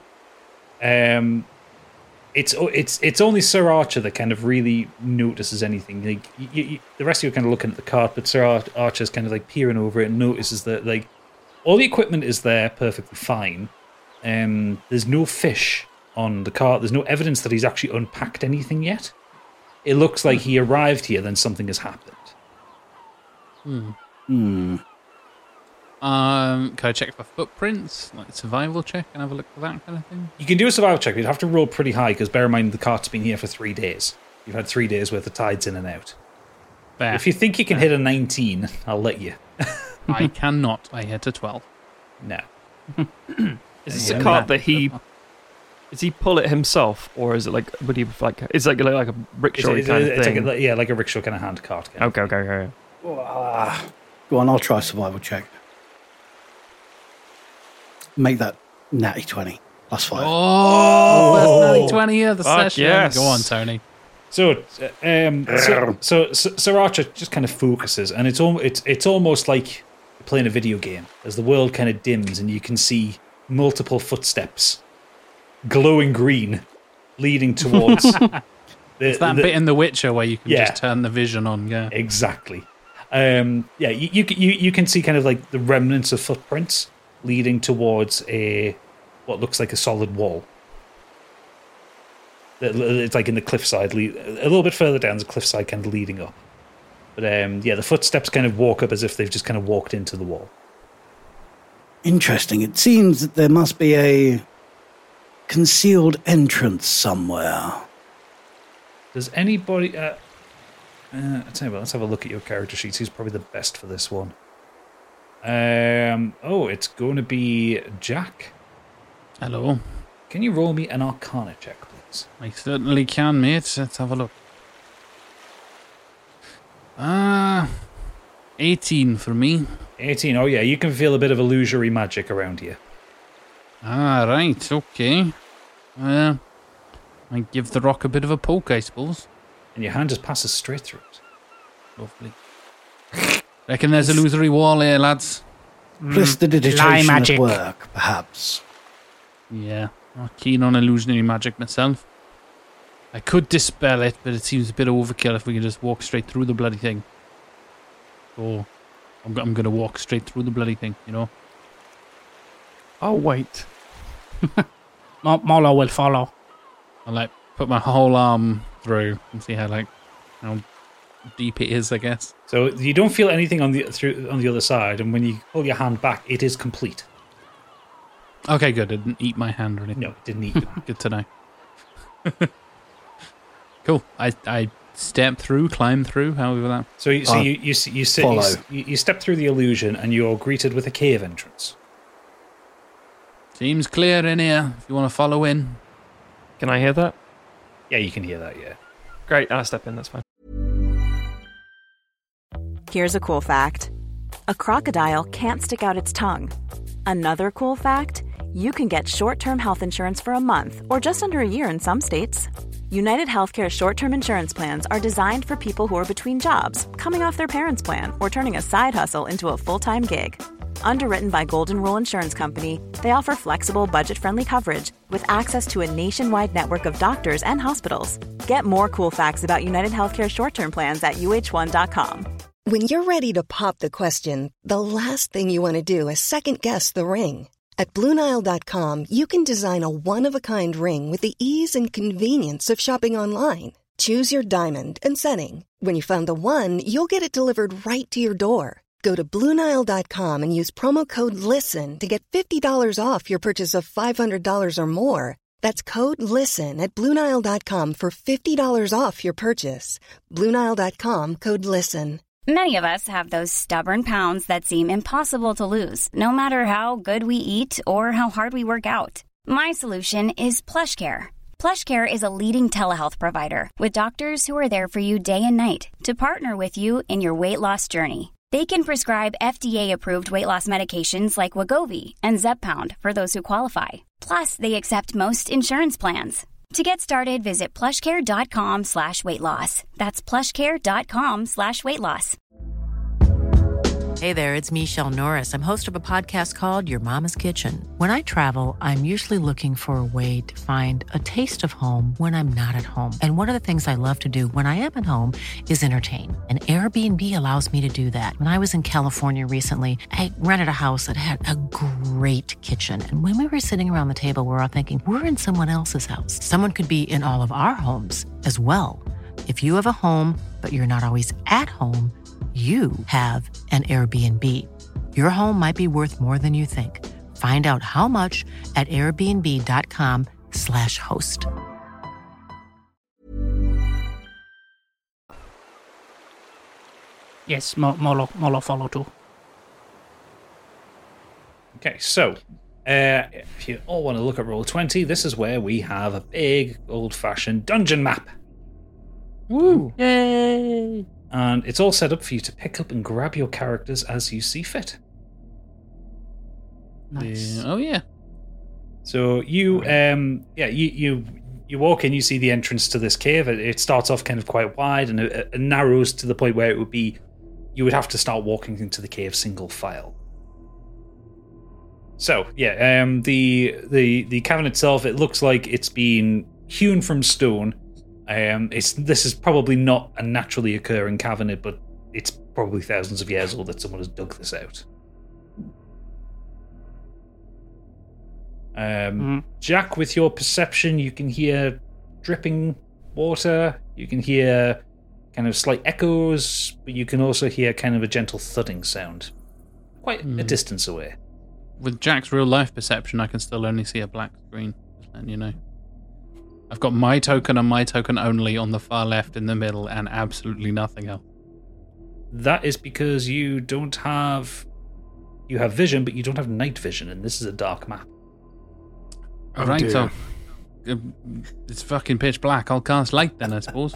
It's only Sir Archer that kind of really notices anything. Like the rest of you are kind of looking at the cart, but Sir Archer's kind of like peering over it and notices that like all the equipment is there perfectly fine. There's no fish on the cart. There's no evidence that he's actually unpacked anything yet. It looks like he arrived here, then something has happened. Can I check for footprints, like survival check, and have a look for that kind of thing? You can do a survival check, but you'd have to roll pretty high, because bear in mind the cart's been here for 3 days. You've had 3 days worth of tides in and out. Fair. If you think you can hit a 19, I'll let you. I cannot. I hit a 12. No. Is this a cart that he... Does he pull it himself, or is it like... Would he like... It's like a rickshaw kind of thing? Like a rickshaw kind of hand cart. Okay. Go on, I'll try a survival check. Make that natty 20 +5. Oh, natty 20 of the session. Yes. Go on, Tony. So Sir Archer just kind of focuses, and it's almost like the playing a video game as the world kind of dims and you can see multiple footsteps glowing green leading towards it's that bit in The Witcher where you can just turn the vision on. Yeah, exactly. You can see kind of like the remnants of footprints leading towards what looks like a solid wall. It's like in the cliffside, a little bit further down, the cliffside kind of leading up. But the footsteps kind of walk up as if they've just kind of walked into the wall. Interesting. It seems that there must be a concealed entrance somewhere. Does anybody... I'll tell you what, let's have a look at your character sheets. Who's probably the best for this one? It's going to be Jack. Hello. Can you roll me an Arcana check, please? I certainly can, mate. Let's have a look. 18 for me. 18, oh yeah, you can feel a bit of illusory magic around here. Right, okay. I give the rock a bit of a poke, I suppose. And your hand just passes straight through it. Lovely. Reckon there's illusory wall here, lads. Prestidigitation at work, perhaps. Yeah, not keen on illusionary magic myself. I could dispel it, but it seems a bit overkill if we can just walk straight through the bloody thing. So, I'm going to walk straight through the bloody thing, you know? Oh, wait. Molo will follow. I'll put my whole arm through and see how deep it is, I guess. So you don't feel anything on the other side, and when you pull your hand back, it is complete. Okay, good. It didn't eat my hand or anything. No, it didn't eat it. Good to know. Cool. I step through, climb through, however that. So you step through the illusion, and you're greeted with a cave entrance. Seems clear in here. If you want to follow in. Can I hear that? Yeah, you can hear that. Yeah. Great. I'll step in. That's fine. Here's a cool fact: a crocodile can't stick out its tongue. Another cool fact: you can get short-term health insurance for a month or just under a year in some states. United Healthcare short-term insurance plans are designed for people who are between jobs, coming off their parents' plan, or turning a side hustle into a full-time gig. Underwritten by Golden Rule Insurance Company, they offer flexible, budget-friendly coverage with access to a nationwide network of doctors and hospitals. Get more cool facts about United Healthcare short-term plans at uh1.com. When you're ready to pop the question, the last thing you want to do is second-guess the ring. At BlueNile.com, you can design a one-of-a-kind ring with the ease and convenience of shopping online. Choose your diamond and setting. When you find the one, you'll get it delivered right to your door. Go to BlueNile.com and use promo code LISTEN to get $50 off your purchase of $500 or more. That's code LISTEN at BlueNile.com for $50 off your purchase. BlueNile.com, code LISTEN. Many of us have those stubborn pounds that seem impossible to lose, no matter how good we eat or how hard we work out. My solution is PlushCare. PlushCare is a leading telehealth provider with doctors who are there for you day and night to partner with you in your weight loss journey. They can prescribe FDA-approved weight loss medications like Wegovy and Zepbound for those who qualify. Plus, they accept most insurance plans. To get started, visit plushcare.com/weightloss. That's plushcare.com/weightloss. Hey there, it's Michelle Norris. I'm host of a podcast called Your Mama's Kitchen. When I travel, I'm usually looking for a way to find a taste of home when I'm not at home. And one of the things I love to do when I am at home is entertain. And Airbnb allows me to do that. When I was in California recently, I rented a house that had a great kitchen. And when we were sitting around the table, we were all thinking, we're in someone else's house. Someone could be in all of our homes as well. If you have a home, but you're not always at home, you have an Airbnb. Your home might be worth more than you think. Find out how much at airbnb.com/host. Yes, Molo follow too. Okay, so if you all want to look at Roll20, this is where we have a big old-fashioned dungeon map. Woo! Yay! And it's all set up for you to pick up and grab your characters as you see fit. Nice. Oh yeah. So you walk in, you see the entrance to this cave. It starts off kind of quite wide and it narrows to the point where it would be you would have to start walking into the cave single file. So, yeah, the cavern itself, it looks like it's been hewn from stone. This is probably not a naturally occurring cavern, but it's probably thousands of years old that someone has dug this out. Jack, with your perception, you can hear dripping water. You can hear kind of slight echoes, but you can also hear kind of a gentle thudding sound, quite a distance away. With Jack's real life perception, I can still only see a black screen. Just letting you know. I've got my token and my token only on the far left in the middle, and absolutely nothing else. That is because you have vision, but you don't have night vision, and this is a dark map. Oh, right, dear. So it's fucking pitch black. I'll cast light then, I suppose.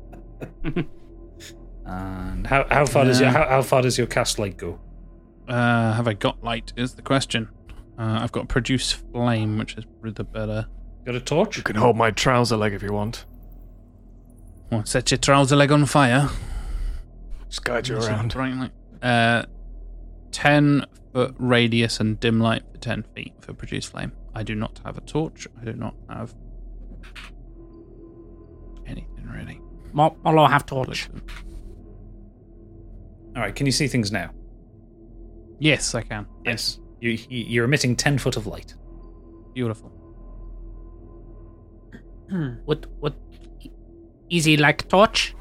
And how far does your cast light go? Have I got light is the question. I've got produce flame, which is the better. Got a torch? You can hold my trouser leg if you want. Well, set your trouser leg on fire. Just guide you around. Bright light. 10-foot radius and dim light for 10 feet for produce flame. I do not have a torch. I do not have anything really. I'll have torch. Alright, can you see things now? Yes, I can. Yes. You're emitting 10 foot of light. Beautiful. What easy like torch?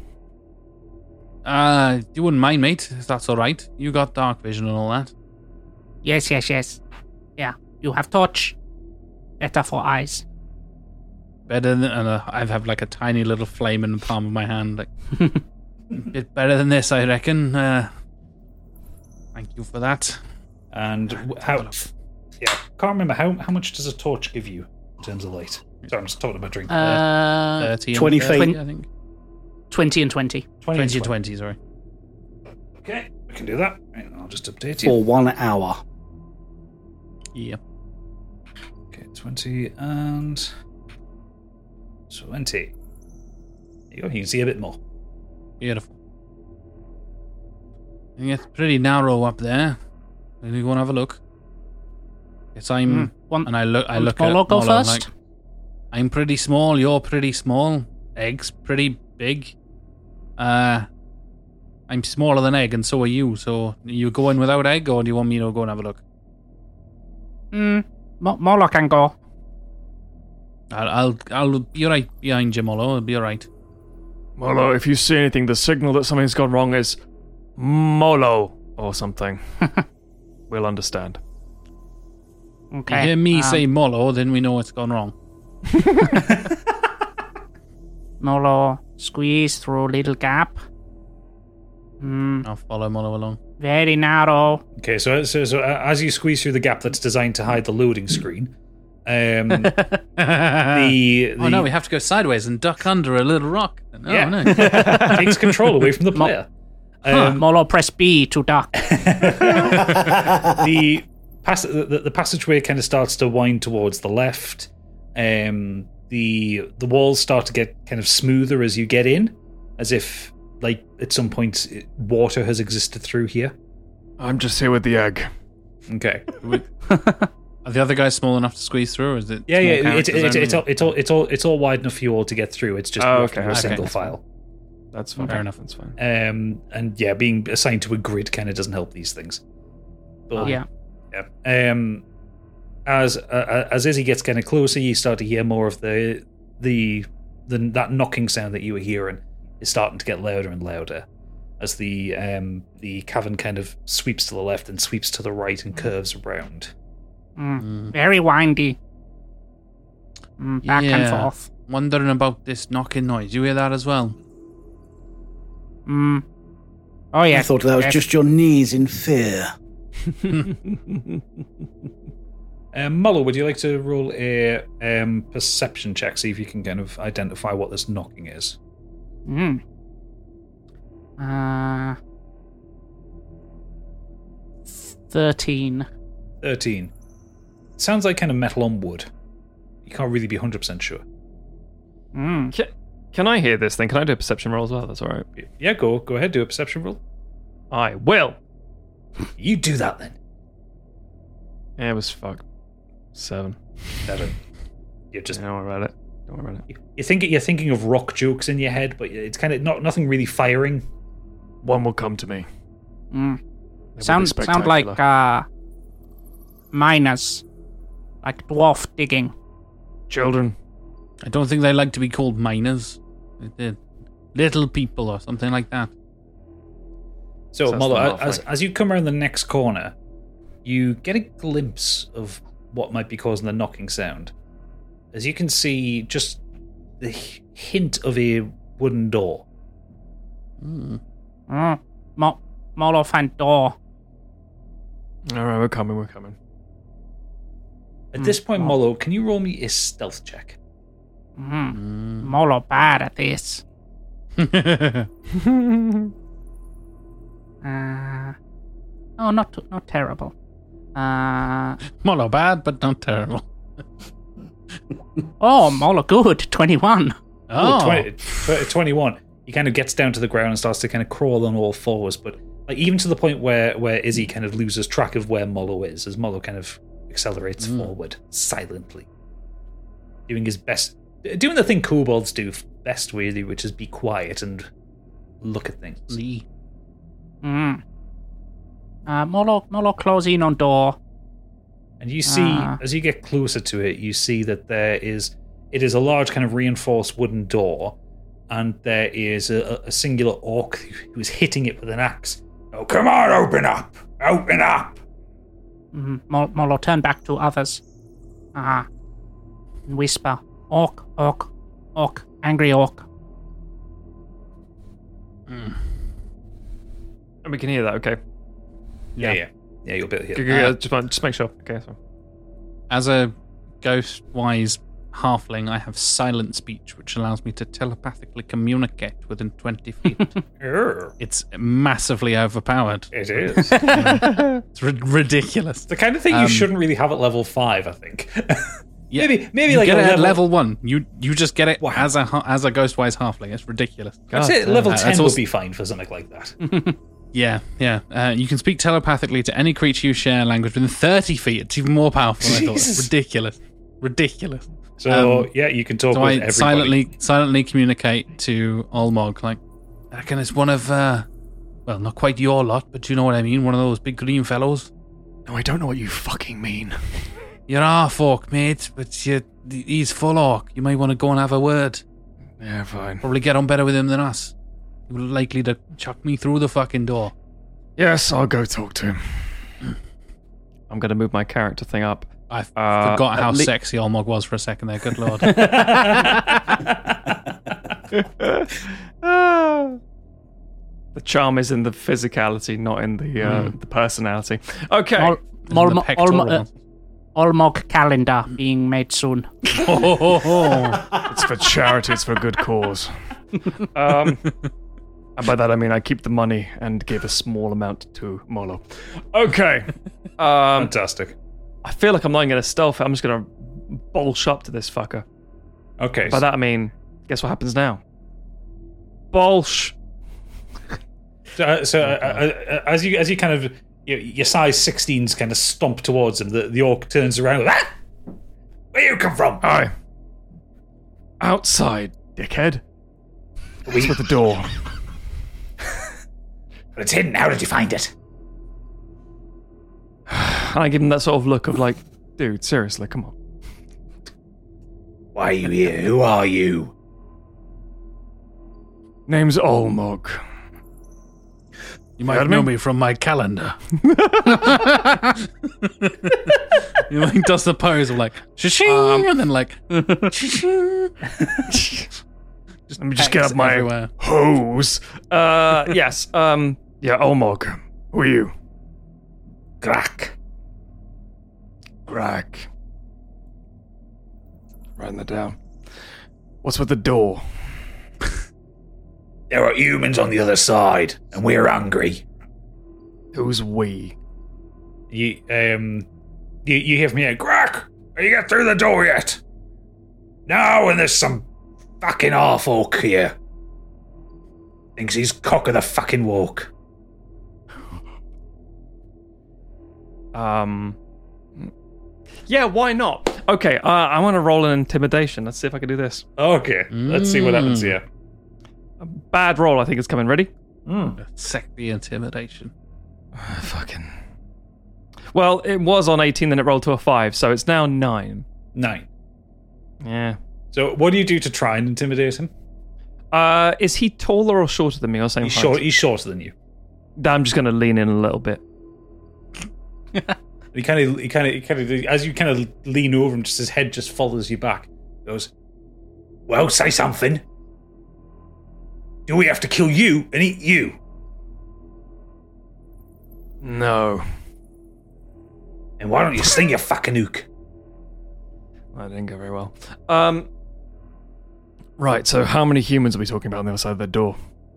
You wouldn't mind, mate, if that's alright. You got dark vision and all that. Yes. Yeah, you have torch. Better for eyes. Better than I have like a tiny little flame in the palm of my hand. Like, a bit better than this, I reckon. Thank you for that. And can't remember how much does a torch give you in terms of light? Sorry, I'm just talking about drink. 30 20 feet, I think. 20 and 20. 20 and 20, sorry. Okay, we can do that. Right, I'll just update you. For 1 hour. Yeah. Okay, 20 and 20. There you go, you can see a bit more. Beautiful. I think it's pretty narrow up there. Can you go and have a look? Yes, I'm... and I look at Molo first? like, I'm pretty small, you're pretty small. Egg's pretty big. I'm smaller than Egg, and so are you. So, you go in without Egg, or do you want me to go and have a look? Molo can go. I'll be right behind you, Molo. I'll be alright. Molo, if you see anything, the signal that something's gone wrong is Molo or something. We'll understand. Okay. You hear me say Molo, then we know what's gone wrong. Molo, squeeze through a little gap. I'll follow Molo along. Very narrow. Okay, so as you squeeze through the gap that's designed to hide the loading screen, Oh no, we have to go sideways and duck under a little rock. Oh, no. Takes control away from the player. Molo, press B to duck. The passageway kind of starts to wind towards the left. The walls start to get kind of smoother as you get in, as if, like, at some point water has existed through here. I'm just here with the egg. Okay. Are the other guys small enough to squeeze through? Or is it? Yeah. It's all wide enough for you all to get through. It's just a single file. That's fine. Fair enough. That's fine. And yeah, being assigned to a grid kind of doesn't help these things. But, yeah. As Izzy gets kind of closer, you start to hear more of that knocking sound that you were hearing is starting to get louder and louder as the cavern kind of sweeps to the left and sweeps to the right and curves around. Very windy. Back and forth. Wondering about this knocking noise. You hear that as well? Oh yeah. I thought that was just your knees in fear. Muller, would you like to roll a perception check, see if you can kind of identify what this knocking is? 13. 13. Sounds like kind of metal on wood. You can't really be 100% sure. Can I hear this thing? Can I do a perception roll as well? That's all right. Yeah, go ahead, do a perception roll. I will. You do that then. Yeah, it was fucked. 7. You're just Don't worry about it. You're thinking of rock jokes in your head, but it's kind of nothing really firing. One will come to me. Sound like miners, like dwarf digging. Children. I don't think they like to be called miners. They're little people or something like that. So, Molo, as you come around the next corner, you get a glimpse of what might be causing the knocking sound. As you can see, just the hint of a wooden door. Molo find door. Alright, we're coming. At this point, Molo, can you roll me a stealth check? Molo bad at this. Not terrible. Molo bad, but not terrible. Molo good. 21. 21. He kind of gets down to the ground and starts to kind of crawl on all fours, but like even to the point where Izzy kind of loses track of where Molo is, as Molo kind of accelerates forward silently, doing his best, doing the thing kobolds do best, really, which is be quiet and look at things. Molo close in on door. And you see, as you get closer to it, you see that it is a large kind of reinforced wooden door, and there is a singular orc who is hitting it with an axe. Oh, come on, open up! Open up! Molo turn back to others. And whisper, orc, angry orc. And we can hear that, okay? Yeah, you'll be able to hear that. Just make sure. Okay, so. As a ghost-wise halfling, I have silent speech, which allows me to telepathically communicate within 20 feet. It's massively overpowered. It is. It's ridiculous. It's the kind of thing you shouldn't really have at level 5, I think. Yeah, maybe you like get it at level 1. You just get it as a ghostwise halfling. It's ridiculous. I'd say level 10 would be fine for something like that. Yeah. You can speak telepathically to any creature you share language within 30 feet. It's even more powerful than I thought. It's ridiculous. So you can talk with everybody. silently communicate to Olmog. Like, I reckon it's one of, well, not quite your lot, but you know what I mean. One of those big green fellows. No, I don't know what you fucking mean. You're half orc, mate, but he's full orc. You might want to go and have a word. Yeah, fine. Probably get on better with him than us. You're likely to chuck me through the fucking door. Yes, I'll go talk to him. I'm going to move my character thing up. I forgot how sexy Olmog was for a second there. Good lord. The charm is in the physicality, not in the personality. Okay. Olmog calendar being made soon. It's for charity. It's for a good cause. And by that I mean I keep the money and give a small amount to Molo. Okay. Fantastic. I feel like I'm not going to stealth it. I'm just going to bolsh up to this fucker. Okay. By that I mean, guess what happens now? Bolsh. So as you kind of your size 16s kind of stomp towards him, the orc turns around. Ah! Where you come from? Hi. Outside, dickhead. What's with the door? But it's hidden. How did you find it? And I give him that sort of look of like, dude, seriously, come on. Why are you here? Who are you? Name's Olmog. You might know me from my calendar. You know, he does the pose of like, shishing, and then like, shishing. Let me just get up my hose. Yes. Yeah, Olmog. Who are you? Grak. Writing that down. What's with the door? There are humans on the other side, and we're hungry. Who's we? You hear from here, Grak! Are you get through the door yet? No, and there's some fucking half-orc here. Thinks he's cock of the fucking walk. Yeah, why not? Okay, I want to roll an intimidation. Let's see if I can do this. Okay, let's see what happens here. A bad roll, I think, is coming. Ready? Sexy intimidation. Fucking. Well, it was on 18, then it rolled to a 5, so it's now 9. 9. Yeah. So, what do you do to try and intimidate him? Is he taller or shorter than me, or same height? He's shorter than you. I'm just going to lean in a little bit. He kind of, as you kind of lean over him, just his head just follows you back. He goes, "Well, say something. Do we have to kill you and eat you?" No. And why don't you sling your fucking ook? That didn't go very well. Right, so how many humans are we talking about on the other side of the door?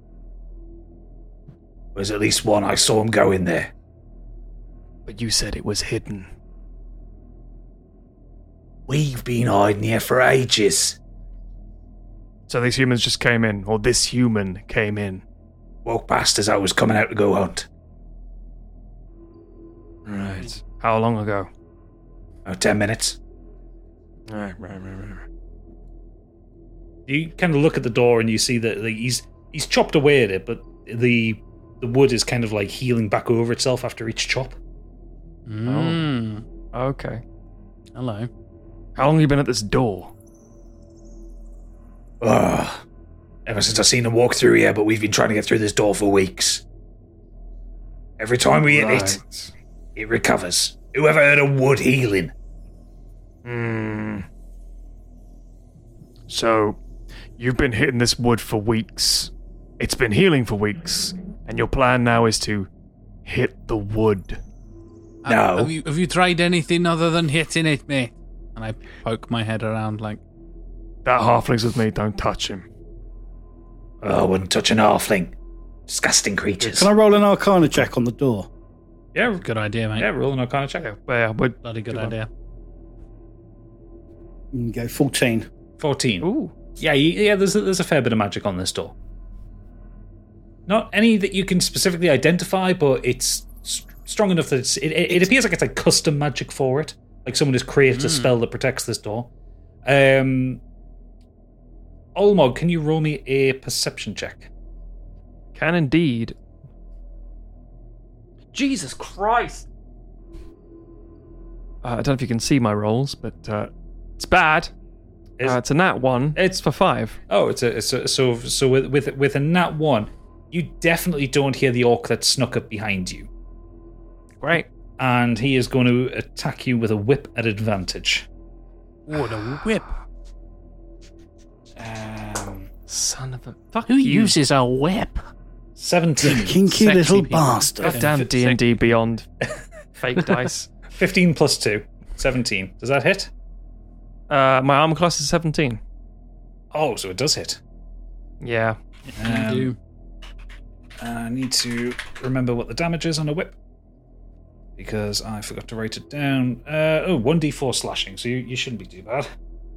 There's at least one. I saw him go in there. But you said it was hidden. We've been hiding here for ages. So these humans just came in, or this human came in? Walked past as I was coming out to go hunt. Right. How long ago? 10 minutes. Right. You kind of look at the door and you see that he's chopped away at it, but the wood is kind of like healing back over itself after each chop. Oh. Okay. Hello. How long have you been at this door? Ever since I seen him walk through here, but we've been trying to get through this door for weeks. Every time we hit it, it recovers. Whoever heard of wood healing? So, you've been hitting this wood for weeks. It's been healing for weeks. And your plan now is to hit the wood. No. Have you tried anything other than hitting it, mate? And I poke my head around like... That halfling's with me, don't touch him. Oh, I wouldn't touch an halfling. Disgusting creatures. Can I roll an Arcana check on the door? Yeah, good idea, mate. Yeah, roll an Arcana check. Yeah, bloody good idea. You go 14. 14. Ooh. Yeah, there's a fair bit of magic on this door. Not any that you can specifically identify, but it's strong enough that it appears like it's like custom magic for it. Like someone has created a spell that protects this door. Olmog, can you roll me a perception check? Can indeed. Jesus Christ! I don't know if you can see my rolls, but it's bad. It's a nat 1. It's for 5. Oh, so with a nat 1, you definitely don't hear the orc that snuck up behind you. Great. And he is going to attack you with a whip at advantage. What a whip! Son of a fuck! Who uses a whip? 17. Kinky little bastard. Goddamn D&D Beyond. Fake dice. 15 plus 2. 17. Does that hit? My armor class is 17. Oh, so it does hit. Yeah. You do. I need to remember what the damage is on a whip. Because I forgot to write it down. 1d4 slashing, so you shouldn't be too bad.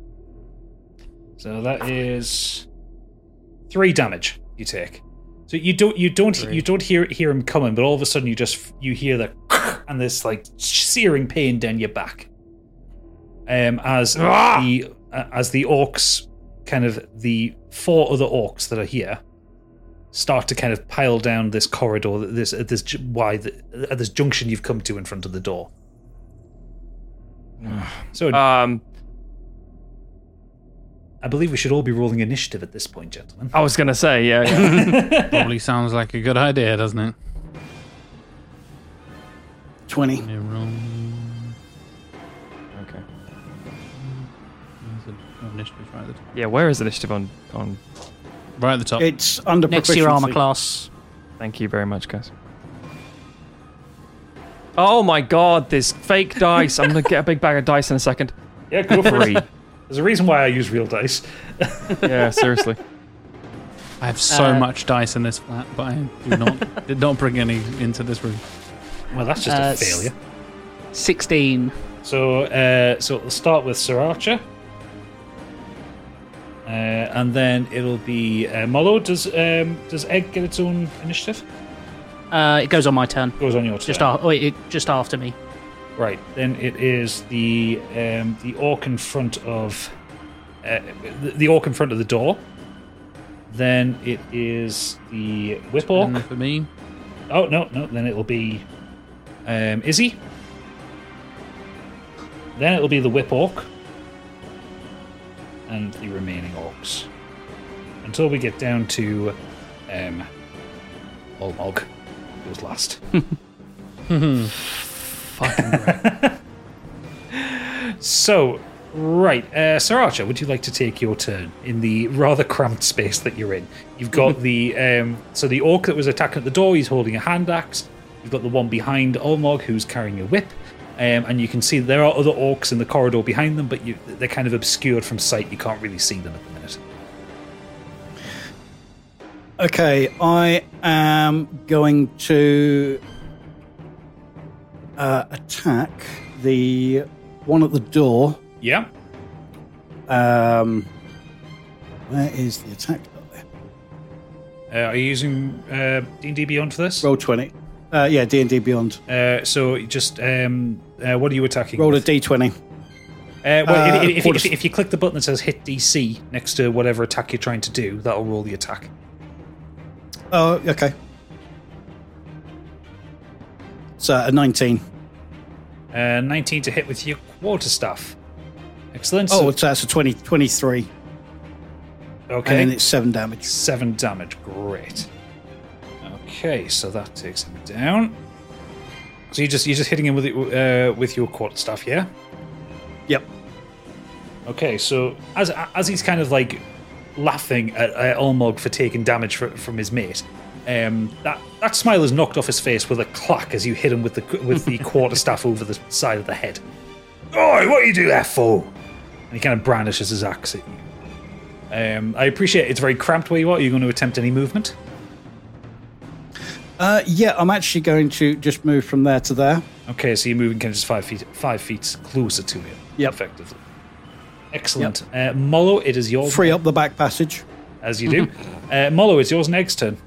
So that is 3 damage you take. So you don't hear him coming, but all of a sudden you hear the and this like searing pain down your back. As the orcs, kind of the 4 other orcs that are here, start to kind of pile down this corridor, at this junction you've come to in front of the door. So, I believe we should all be rolling initiative at this point, gentlemen. I was going to say, yeah. Probably sounds like a good idea, doesn't it? 20. Okay. Initiative right at the top. Yeah, where is initiative on? Right at the top. It's under next to proficiency. your armor class. Thank you very much, guys. Oh my god, this fake dice. I'm going to get a big bag of dice in a second. Yeah, go for it. There's a reason why I use real dice. Yeah, seriously. I have so much dice in this flat, but I did not bring any into this room. Well, that's just a failure. 16. So we'll start with Sir Archer. And then it'll be Mollo. Does Egg get its own initiative? It goes on my turn. Goes on your turn. Just after me. Right, then it is the orc in front of the orc in front of the door. Then it is the whip orc for me. Oh no! Then it'll be Izzy. Then it'll be the whip orc and the remaining orcs until we get down to Olmog, who's last. Fucking great. So, right, Sir Archer, would you like to take your turn in the rather cramped space that you're in? You've got the the orc that was attacking at the door. He's holding a hand axe. You've got the one behind Olmog who's carrying a whip, and you can see there are other orcs in the corridor behind them, but they're kind of obscured from sight. You can't really see them at the minute. Okay, I am going to attack the one at the door. Yeah. Where is the attack die? Are you using D&D Beyond for this? Roll 20. Yeah, D&D Beyond. So just what are you attacking? Roll with? a D20. If you click the button that says hit DC next to whatever attack you're trying to do, that'll roll the attack. Oh, okay. So a 19. 19 to hit with your quarterstaff. Excellent. Oh, so that's a 23. Okay. And then it's 7 damage. 7 damage. Great. Okay, so that takes him down. So you're just hitting him with your quarterstaff, yeah? Yep. Okay, so as he's kind of like laughing at Olmog for taking damage from his mate, that smile is knocked off his face with a clack as you hit him with the quarterstaff over the side of the head. Oi, what you do that for? And he kind of brandishes his axe at you. I appreciate it's very cramped where you are. Are you going to attempt any movement? Yeah, I'm actually going to just move from there to there. Okay, so you're moving kind of just 5 feet closer to him. Yep. Effectively. Excellent. Yep. Mollo, it is yours. Free up the back passage. As you do. Mollo, it's yours next turn.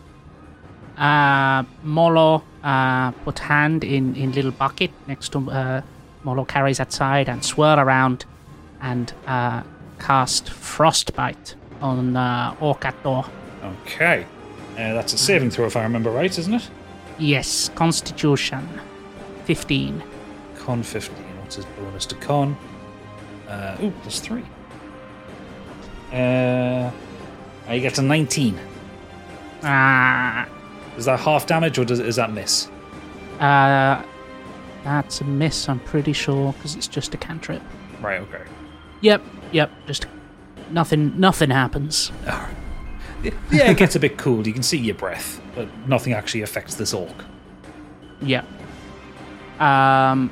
Mollo put hand in little bucket next to Mollo carries that side and swirl around and cast Frostbite on orc at door. Okay. That's a saving throw if I remember right, isn't it? Yes, Constitution 15. Con 15. What's his bonus to con? Plus 3. You get to 19. Is that half damage or is that miss? That's a miss, I'm pretty sure, because it's just a cantrip. Right, okay. Yep, just nothing happens. Yeah, it gets a bit cold. You can see your breath, but nothing actually affects this orc. Yep. And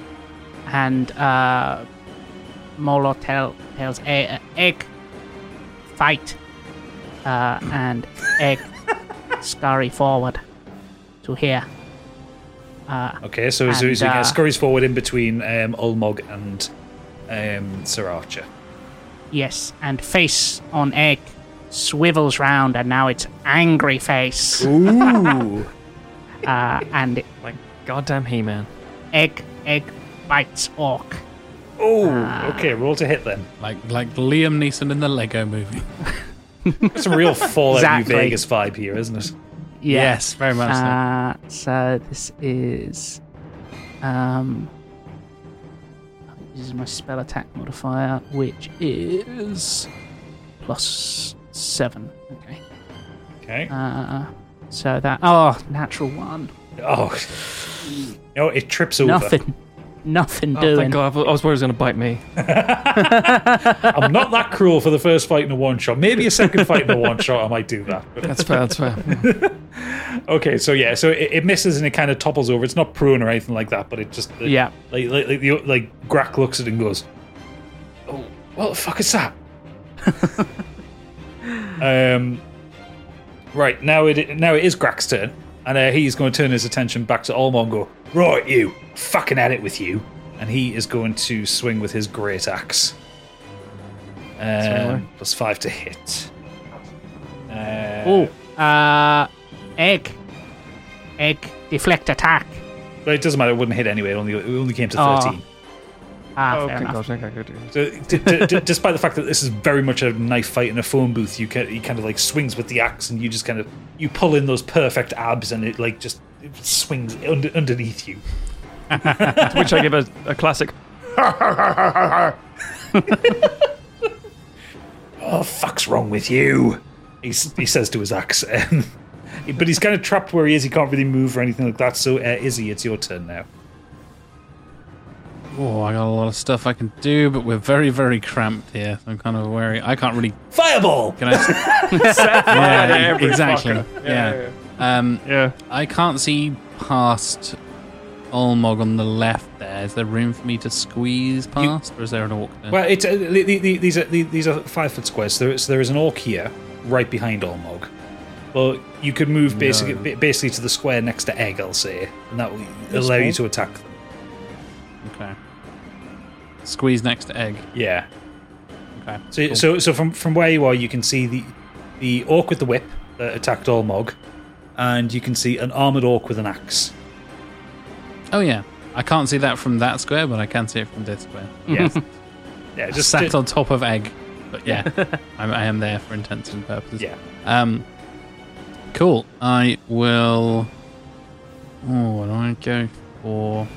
Mollo tells Egg fight, and Egg scurry forward to here. Okay, so he scurries forward in between Olmog and Sir Archer. Yes, and face on Egg swivels round, and now it's angry face. Ooh. And like goddamn He-Man. Egg bites orc. Oh, okay. Roll to hit then. Like Liam Neeson in the Lego Movie. It's a real Fallout Exactly. New Vegas vibe here, isn't it? Yeah. Yes, very much so. So this is my spell attack modifier, which is +7. Okay. Okay. So that natural 1. Oh, no! It trips over. Nothing Oh, doing. thank God. I was worried it was going to bite me. I'm not that cruel for the first fight in a one shot. Maybe a second fight in a one shot, I might do that. That's fair. Okay, so it misses and it kind of topples over. It's not prone or anything like that, but it just like Grak looks at it and goes, "Oh, what the fuck is that?" Right now it is Grak's turn, and he's going to turn his attention back to Olmog and go, "Right, you, fucking at it with you," and he is going to swing with his great axe. +5 to hit. Egg deflect attack. But it doesn't matter. It wouldn't hit anyway. It only came to 13. Fair enough. So, despite the fact that this is very much a knife fight in a phone booth, he kind of like swings with the axe, and you just kind of pull in those perfect abs, and it like just swings underneath you. To which I give a classic. Oh, fuck's wrong with you? He says to his axe. But he's kind of trapped where he is. He can't really move or anything like that. So, Izzy, it's your turn now. Oh, I got a lot of stuff I can do, but we're very, very cramped here. So I'm kind of wary. I can't really... Fireball! Can I... Set fire to every exactly. fucker. Yeah. I can't see past Olmog on the left there. Is there room for me to squeeze past, or is there an orc there? Well, it's these are 5 foot squares. So there is an orc here, right behind Olmog. Well, you could move basically to the square next to Egg, I'll say, and that will allow you to attack them. Okay. Squeeze next to Egg. Yeah. Okay. So from where you are, you can see the orc with the whip that attacked Olmog, and you can see an armored orc with an axe. Oh yeah, I can't see that from that square, but I can see it from this square. Yes. Yeah, just sat on top of Egg, but yeah, I am there for intents and purposes. Yeah. Cool. I will. Oh, what do I go for?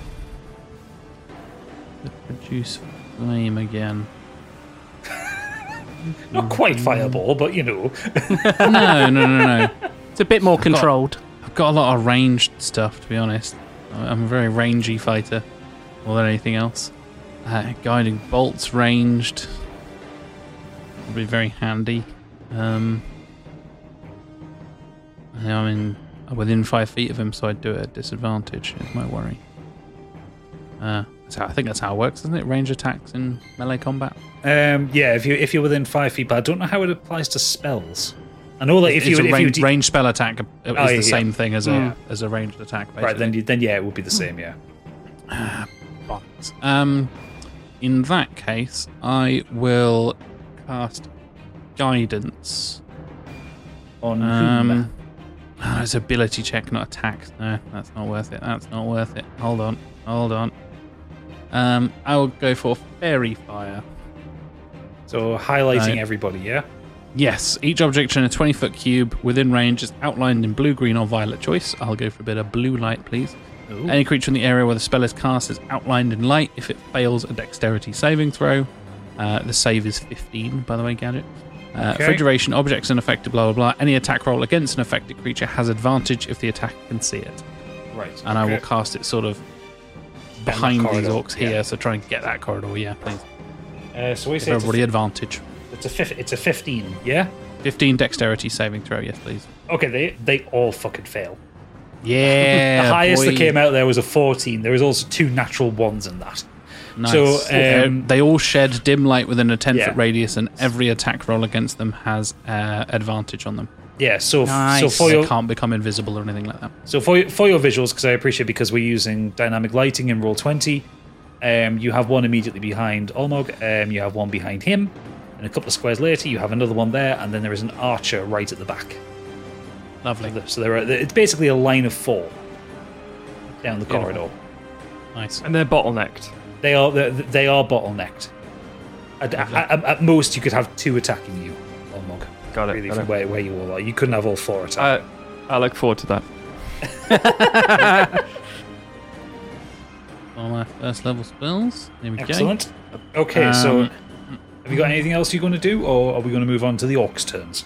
The produce flame again. Not quite fireball, but you know. No. It's a bit more controlled. I've got a lot of ranged stuff, to be honest. I'm a very rangy fighter, more than anything else. Guiding bolts ranged would be very handy. I'm within 5 feet of him, so I'd do it at disadvantage, is my worry. I think that's how it works, isn't it? Range attacks in melee combat. Yeah, if you're within 5 feet, but I don't know how it applies to spells. I know that if you range spell attack is the same thing as a ranged attack. Basically. Right, then yeah, it would be the same. Yeah. In that case, I will cast guidance on whom? It's ability check, not attack. No, that's not worth it. Hold on. I will go for Fairy Fire. So highlighting everybody, yeah? Yes. Each object in a 20-foot cube within range is outlined in blue, green, or violet choice. I'll go for a bit of blue light, please. Ooh. Any creature in the area where the spell is cast is outlined in light if it fails a dexterity saving throw. The save is 15, by the way, Gadget. For duration, objects unaffected, blah, blah, blah. Any attack roll against an affected creature has advantage if the attacker can see it. Right. And I will cast it sort of behind these orcs here, so try and get that corridor, please. So we say everybody advantage. It's a 15, yeah? 15 dexterity saving throw, yes, please. Okay, they all fucking fail. Yeah. The highest that came out there was a 14. There was also 2 natural 1s in that. Nice. So they all shed dim light within a 10-foot radius, and every attack roll against them has advantage on them. Yeah, so they can't become invisible or anything like that. So for your visuals, because I appreciate because we're using dynamic lighting in Roll20, you have one immediately behind Olmog, you have one behind him, and a couple of squares later you have another one there, and then there is an archer right at the back. Lovely. So it's basically a line of 4 down the corridor. Nice. And they're bottlenecked. They are bottlenecked. At most, you could have 2 attacking you, Olmog. Got it. Really, from where you all are. You couldn't have all 4 attacking. I look forward to that. All my first level spells. There we go. Excellent. Okay, so have you got anything else you're going to do, or are we going to move on to the orcs' turns?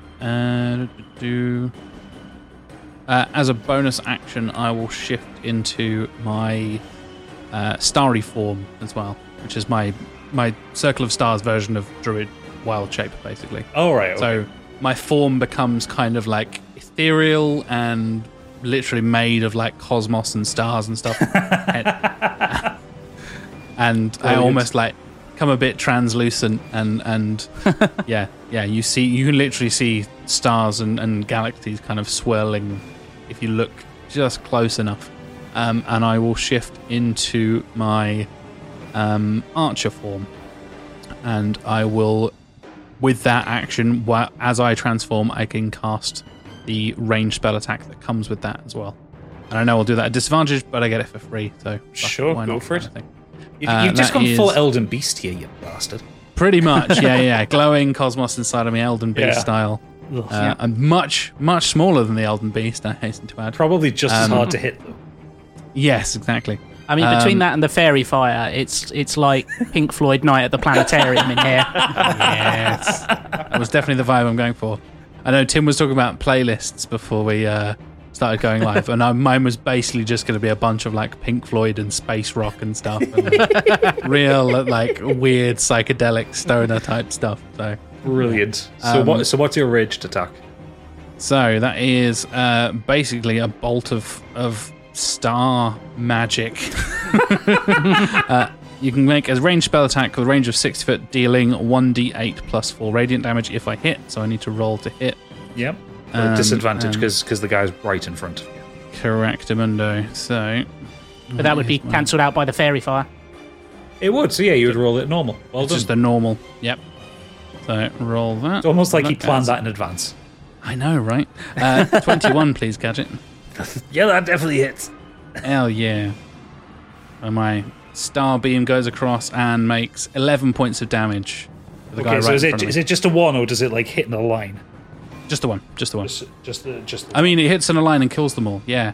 As a bonus action, I will shift into my starry form as well, which is my Circle of Stars version of Druid wild shape, basically. Oh, right. Okay. So my form becomes kind of like ethereal and literally made of like cosmos and stars and stuff. And I almost like come a bit translucent and yeah, you can literally see stars and galaxies kind of swirling if you look just close enough. And I will shift into my archer form, and I will, with that action, as I transform, I can cast the ranged spell attack that comes with that as well. And I know I'll do that at disadvantage, but I get it for free. So Sure, why go not, for it. kind of thing. You've just that gone full is- Elden Beast here, you bastard. Pretty much, yeah. Glowing cosmos inside of me, Elden Beast Yeah. style. Ugh. And much smaller than the Elden Beast, I hasten to add. Probably just as hard to hit, though. Yes, exactly. I mean, between that and the fairy fire, it's like Pink Floyd Night at the Planetarium in here. Yes. That was definitely the vibe I'm going for. I know Tim was talking about playlists before we started going live, and mine was basically just going to be a bunch of like Pink Floyd and space rock and stuff, and real like weird psychedelic stoner type stuff. So Brilliant. So what's your ranged attack? So that is basically a bolt of star magic. You can make a ranged spell attack with a range of 60 foot, dealing 1d8 plus 4 radiant damage if I hit. So I need to roll to hit. Yep. Disadvantage because the guy's right in front of you. Correct, Amundo. So, But that would be cancelled out by the fairy fire. It would. So yeah, you would roll it normal. Well it's done. just the normal. Yep. So roll that. It's almost like he Okay. planned that in advance. I know, right? 21, please, Gadget. Yeah, that definitely hits. Hell yeah. And my star beam goes across and makes 11 points of damage. To the guy Okay, so right is in front of it me. is it just a one or does it like hit in a line? Just the one. Just the one. Just the I mean, it hits on a line and kills them all. Yeah.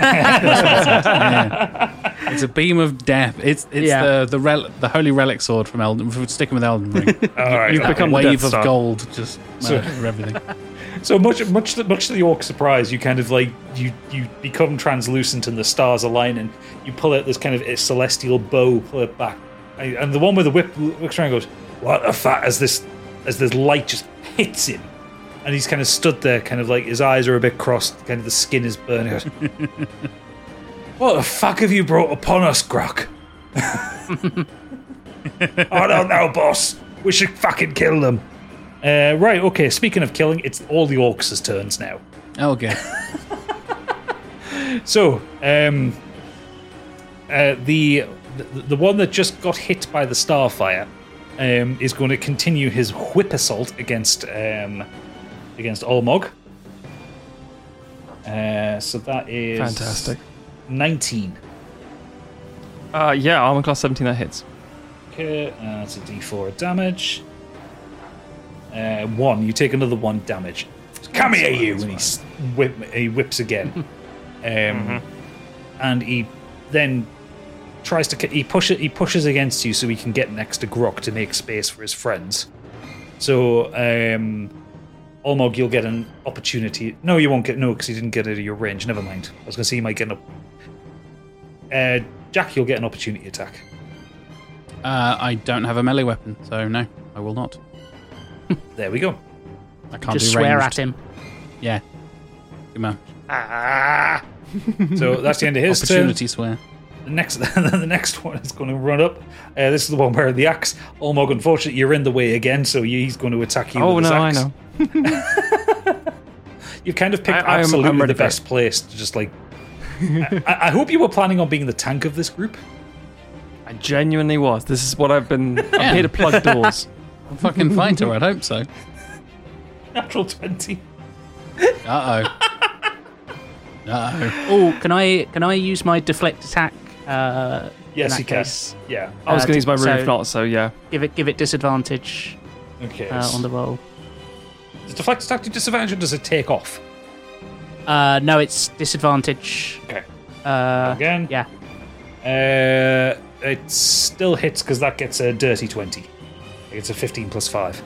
Yeah. It's a beam of death. It's the holy relic sword from Elden. If we're sticking with Elden Ring. All right. You've That become the wave Death of Star. gold just So- everything. So much to the orc's surprise, you kind of like you become translucent and the stars align and you pull out this kind of a celestial bow, pull it back, and the one with the whip looks around and goes, "What the fuck?" As this light just hits him, and he's kind of stood there, kind of like his eyes are a bit crossed, kind of the skin is burning. He goes, "What the fuck have you brought upon us, Grok?" "I don't know, boss. We should fucking kill them." Right, okay, speaking of killing, it's all the orcs' turns now. Okay. So, the one that just got hit by the starfire is going to continue his whip assault against Olmog. So that is Fantastic. 19. Yeah, armor class 17, that hits. Okay, that's a d4 of damage. 1. You take another 1 damage. Come here, you! And he whips again. And he then tries to he pushes against you so he can get next to Grok to make space for his friends. So Olmog, you'll get an opportunity. No, you won't get because he didn't get out of your range. Never mind. I was going to say you might get an Jack, you'll get an opportunity attack. I don't have a melee weapon, so no, I will not. There we go. I can't Just do swear ranged. at him. Yeah. Good man. So that's the end of his Opportunity turn. swear. The next one is going to run up. This is the one where the axe. Olmog, unfortunately, you're in the way again, so he's going to attack you. Oh, with his no, I axe. know. You've kind of picked I'm absolutely ready the for it. best place to just like. I hope you were planning on being the tank of this group. I genuinely was. This is what I've been. I'm here to plug doors. I'm fucking fighter, I'd hope so. Natural 20. Uh-oh. Uh-oh. Oh, can I use my deflect attack? Yes, in that you can. case? Yeah. I was going to use my rune so if not, so yeah. Give it disadvantage Okay. on the roll. Does deflect attack do disadvantage or does it take off? No, it's disadvantage. Okay. Again? Yeah. It still hits because that gets a dirty 20. It's a 15 plus 5.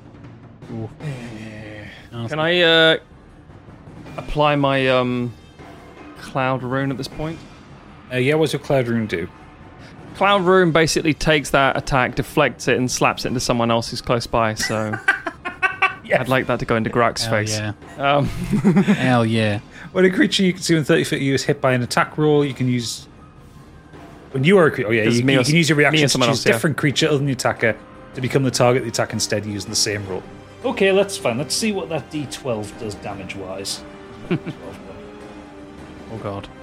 Can I apply my cloud rune at this point? Yeah, what's your cloud rune do? Cloud rune basically takes that attack, deflects it, and slaps it into someone else who's close by. So I'd like that to go into Grak's Hell face. yeah. Hell yeah. When a creature you can see within 30 feet of you is hit by an attack roll, you can use. When you are a creature, This is you me or- can use your me or reaction to someone choose else, yeah. different creature other than the attacker to become the target of the attack instead using the same roll. Okay, that's fine. Let's see what that d12 does damage wise. Oh god.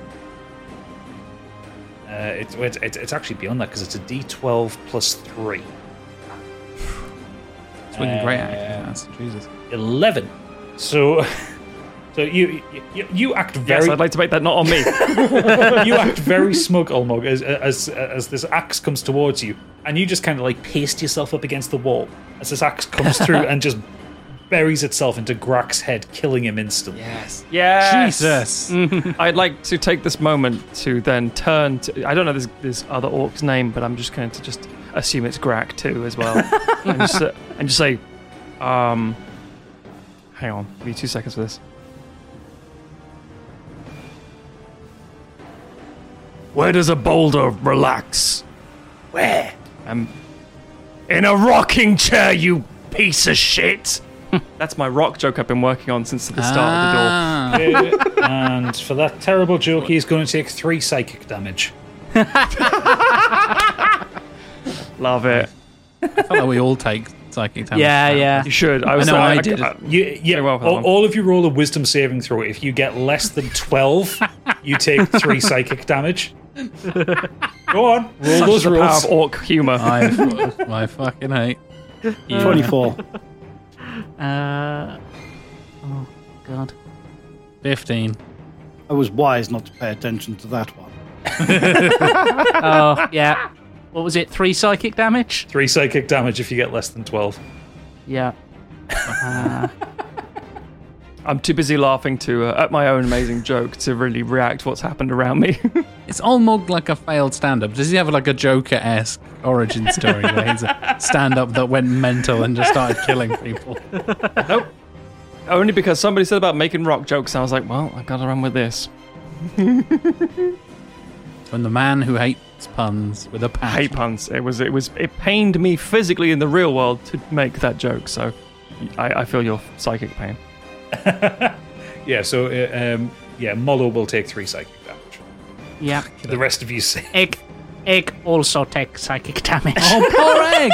It's actually beyond that because it's a d12 plus 3. Swinging great actually. That's Jesus. 11. So So you act very. Yes, I'd like to make that not on me. You act very smug, Olmog, as this axe comes towards you, and you just kind of like paste yourself up against the wall as this axe comes through and just buries itself into Grak's head, killing him instantly. Yes. Jesus. I'd like to take this moment to then turn to. I don't know this other orc's name, but I'm just going to just assume it's Grak too as well, and just say, hang on, give me 2 seconds for this. Where does a boulder relax? Where? In a rocking chair, you piece of shit. That's my rock joke I've been working on since the start of the door. And for that terrible joke, he's going to take 3 psychic damage. Love it. I felt like we all take psychic damage. Yeah. You should. I know I did. All of you roll a wisdom saving throw. If you get less than 12, you take 3 psychic damage. Go on, roll those the rolls. power of orc humor. I fucking hate. 24. Oh God. 15. I was wise not to pay attention to that one. Oh yeah. What was it? 3 psychic damage? 3 psychic damage if you get less than 12. Yeah. I'm too busy laughing at my own amazing joke to really react to what's happened around me. It's Olmog like a failed stand-up. Does he have like a Joker-esque origin story where he's a stand-up that went mental and just started killing people? Nope. Only because somebody said about making rock jokes, I was like, well, I gotta run with this. When the man who hates puns with a passion. I hate puns. It pained me physically in the real world to make that joke, so I feel your psychic pain. Yeah, so Mollo will take 3 psychic damage. Yeah. The rest of you say. Egg also takes psychic damage. Oh, poor Egg!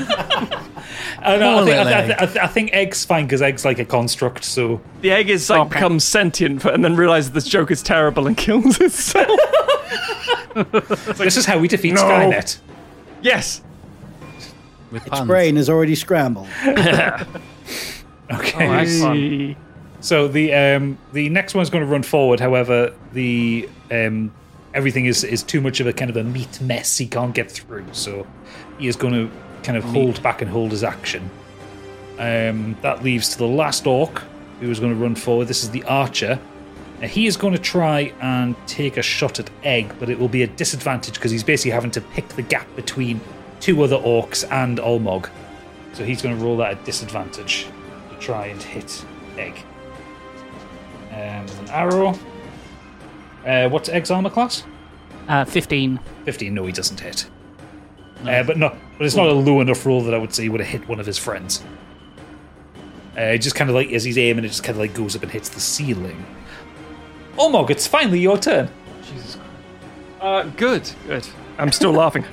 I think Egg's fine because Egg's like a construct, so. The egg is becomes sentient and then realizes this joke is terrible and kills itself. This is how we defeat Skynet. Yes. With Its puns. brain is already scrambled. Okay. Oh, that's fun. So the next one's going to run forward. However, the everything is too much of a kind of a meat mess. He can't get through, so he is going to kind of hold back and hold his action. That leaves to the last orc, who is going to run forward. This is the archer. Now, he is going to try and take a shot at Egg, but it will be a disadvantage because he's basically having to pick the gap between 2 other orcs and Olmog. So he's going to roll that at disadvantage to try and hit Egg. With an arrow. What's Egg's armor class? 15. 15. No, he doesn't hit. But it's not a low enough roll that I would say he would have hit one of his friends. Just kind of like as he's aiming, it just kind of like goes up and hits the ceiling. Olmog, it's finally your turn. Jesus Christ. Good. I'm still laughing.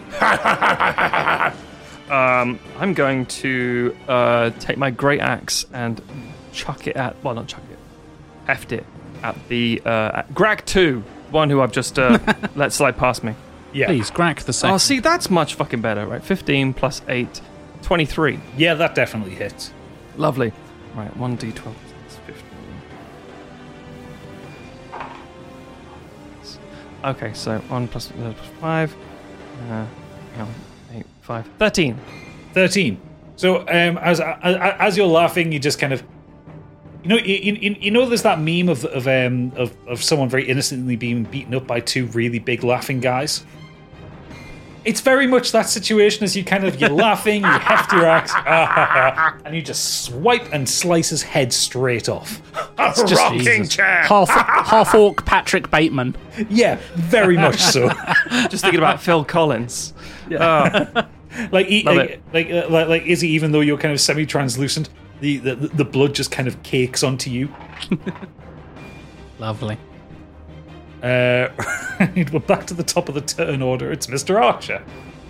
I'm going to take my great axe and chuck it at. Well, not chuck it. Heft it at the at Grak 2, one who I've just let slide past me. Yeah. Please, Grak the second. Oh, see, that's much fucking better, right? 15 plus 8, 23. Yeah, that definitely hits. Lovely. Right, 1d12 plus 15. Okay, so 1 plus 5. 8, 5. 13. 13. So as you're laughing, you just kind of, you know, there's that meme of someone very innocently being beaten up by 2 really big laughing guys. It's very much that situation as you're laughing, you heft your axe, and you just swipe and slice his head straight off. It's just rocking chair. Half orc Patrick Bateman. Yeah, very much so. Just thinking about Phil Collins. Yeah. Like Izzy, even though you're kind of semi-translucent, the blood just kind of cakes onto you. Lovely. We're back to the top of the turn order. It's Mr. Archer.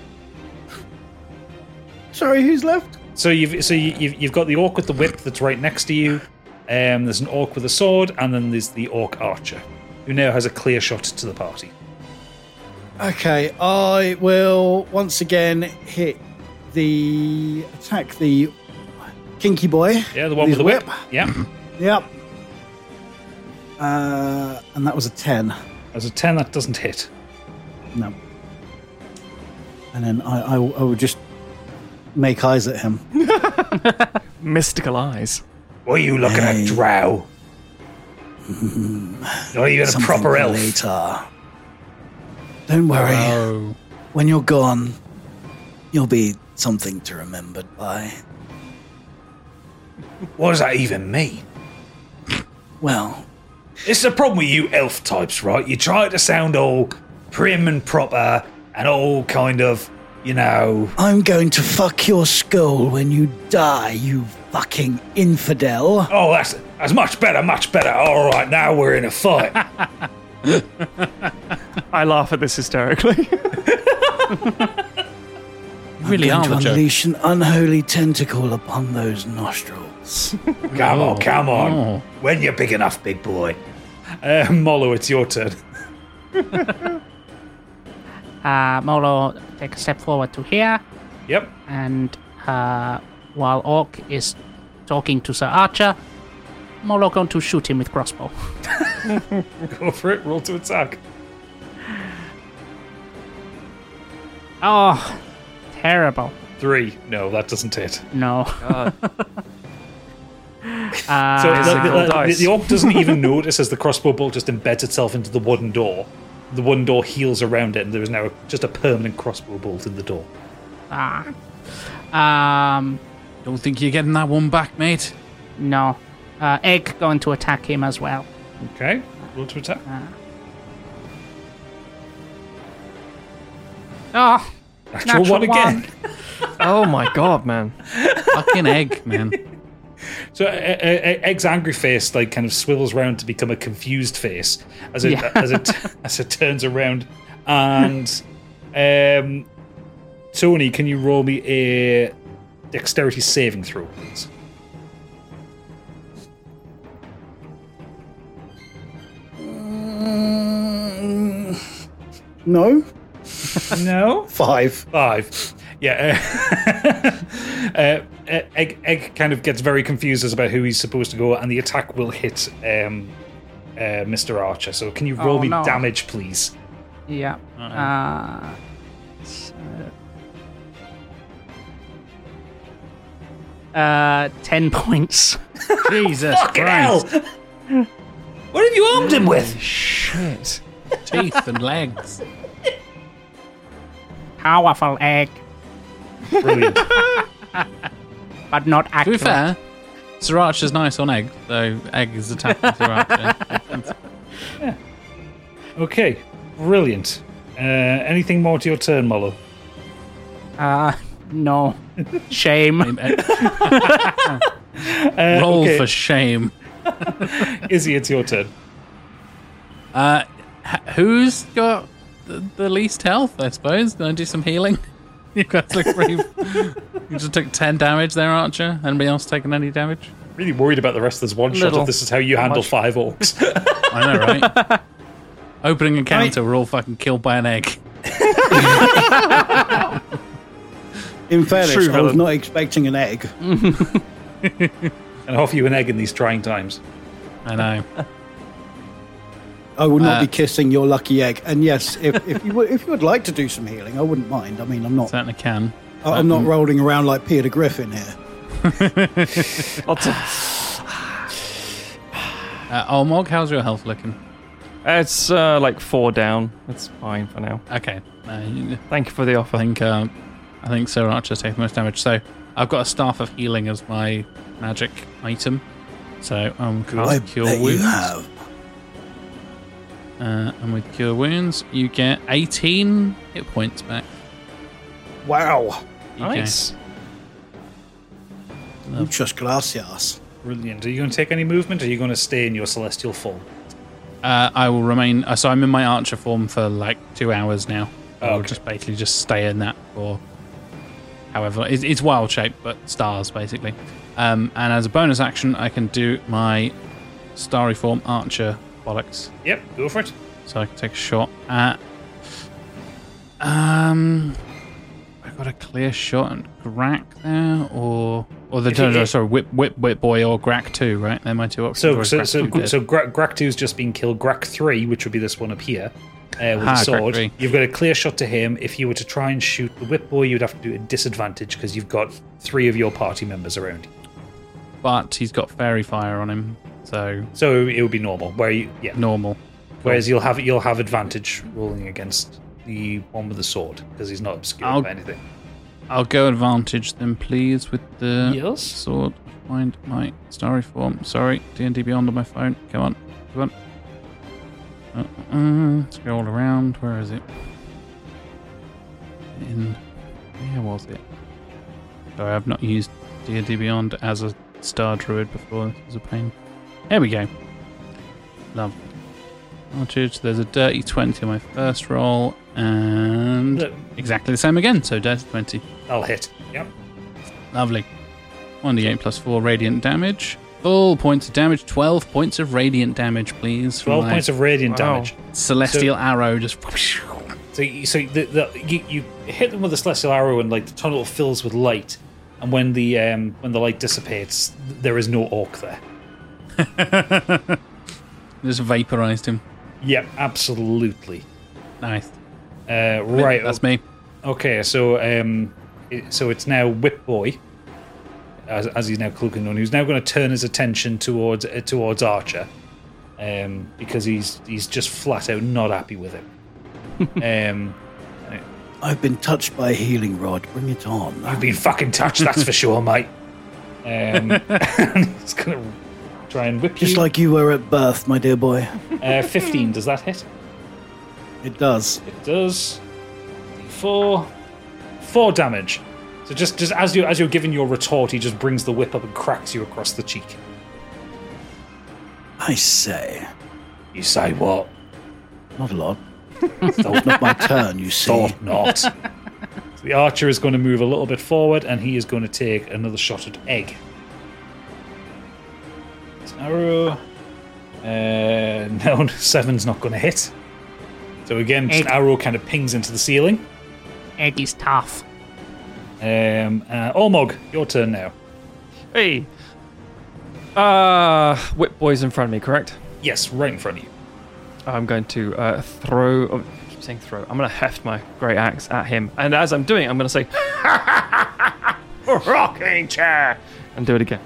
Sorry, who's left? So you've got the orc with the whip that's right next to you. There's an orc with a sword, and then there's the orc archer, who now has a clear shot to the party. Okay, I will once again attack the kinky boy. Yeah, the one with the whip. Yeah. Yep. And that was a 10. As a 10, that doesn't hit. No. And then I will just make eyes at him. Mystical eyes. What are you looking at, drow? Not even a proper elf. Later. Don't worry. Oh. When you're gone, you'll be something to remembered by. What does that even mean? Well, it's the problem with you elf types, right? You try to sound all prim and proper and all kind of, you know... I'm going to fuck your skull when you die, you fucking infidel. Oh, that's much better, much better. All right, now we're in a fight. I laugh at this hysterically. Really I'm are going to the unleash an unholy tentacle upon those nostrils. Come on. Oh. When you're big enough, big boy. Molo, it's your turn. Molo take a step forward to here. Yep. And while Orc is talking to Sir Archer, Molo going to shoot him with crossbow. Go for it. Roll to attack. Oh, terrible. 3. No, that doesn't hit. No. So the orc doesn't even notice as the crossbow bolt just embeds itself into the wooden door. The wooden door heals around it, and there is now just a permanent crossbow bolt in the door. Don't think you're getting that one back, mate. No. Egg going to attack him as well. Okay, roll to attack. Natural one again. Oh my god, man. Fucking Egg, man. So Egg's angry face like kind of swivels around to become a confused face as it turns around. And Tony, can you roll me a dexterity saving throw, please? No. No? 5. Yeah. Egg kind of gets very confused as about who he's supposed to go, and the attack will hit Mr. Archer. So can you roll me damage, please? Yeah. 10 points. Jesus Christ. Hell. What have you armed him with? Shit. Teeth and legs. Powerful Egg. Brilliant. But not To accurate. be fair, Sir Archer's nice on Egg, so Egg is attacking Sir Archer. Yeah. Okay, brilliant. Anything more to your turn, Molo? No. Shame. Roll for shame. Izzy, it's your turn. Who's got the least health, I suppose? Can I do some healing? You guys look pretty... You just took 10 damage there, Archer. Anybody else taking any damage? Really worried about the rest of this one shot if this is how you handle 5 orcs. I know, right? Opening encounter, we're all fucking killed by an egg. In fairness, I was not expecting an egg. And offer you an egg in these trying times. I know. I will not be kissing your lucky egg. And yes, if you would like to do some healing, I wouldn't mind. I mean, I'm not. Certainly can. I'm not rolling around like Peter Griffin here. Olmog, how's your health looking? It's like 4 down. It's fine for now. Okay. Thank you for the offer. I think Sir Archer's taking the most damage. So I've got a Staff of Healing as my magic item. So I'm I Cure bet Wounds. you have. And with Cure Wounds, you get 18 hit points back. Wow. Nice. Muchas gracias. Brilliant. Are you going to take any movement, or are you going to stay in your celestial form? I will remain... so I'm in my Archer form for like 2 hours now. I'll Okay. just basically just stay in that for... However, it's wild shape, but stars, basically. And as a bonus action, I can do my starry form Archer bollocks. Yep, go for it. So I can take a shot at... I got a clear shot at Grak there, or Whip Boy or Grak 2, right? They're my two options. So Grak 2's just been killed. Grak 3, which would be this one up here, with a sword. You've got a clear shot to him. If you were to try and shoot the Whip Boy, you'd have to do a disadvantage because you've got 3 of your party members around you. But he's got fairy fire on him, so it would be normal. Normal. Whereas you'll have advantage rolling against the one with the sword because he's not obscured by anything. I'll go advantage then, please, with the sword. Find my starry form. Sorry, D&D Beyond on my phone. Come on. Scroll around. Where is it? Where was it? Sorry, I've not used D&D Beyond as a Star Druid before. This is a pain. There we go. Lovely. Advantage. There's a dirty 20 on my first roll, and exactly the same again. So dirty 20. I'll hit. Yep. Lovely. 1d8 plus 4 radiant damage. Full points of damage. 12 points of radiant damage, please. 12 points of radiant damage. Celestial arrow just. So you hit them with a celestial arrow, and like the tunnel fills with light. And when the light dissipates, there is no orc there. Just vaporized him. Yep, absolutely. Nice. Right, that's me. Okay, so it's now Whip Boy, as he's now cloaking on. Who's now going to turn his attention towards Archer, because he's just flat out not happy with him. I've been touched by a healing rod. Bring it on. You've been fucking touched, that's for sure, mate. And he's going to try and whip you. Just like you were at birth, my dear boy. 15, does that hit? It does. It does. 4 damage. So just as you're giving your retort, he just brings the whip up and cracks you across the cheek. I say. You say what? Not a lot. Thought not my turn, you see. Thought not. So the archer is going to move a little bit forward, and he is going to take another shot at Egg. Arrow. No, 7's not going to hit. So again, just arrow kind of pings into the ceiling. Egg is tough. Olmog, your turn now. Hey. Whip Boy's in front of me, correct? Yes, right in front of you. I'm going to throw... I keep saying throw. I'm going to heft my great axe at him. And as I'm doing it, I'm going to say... Rocking chair! And do it again.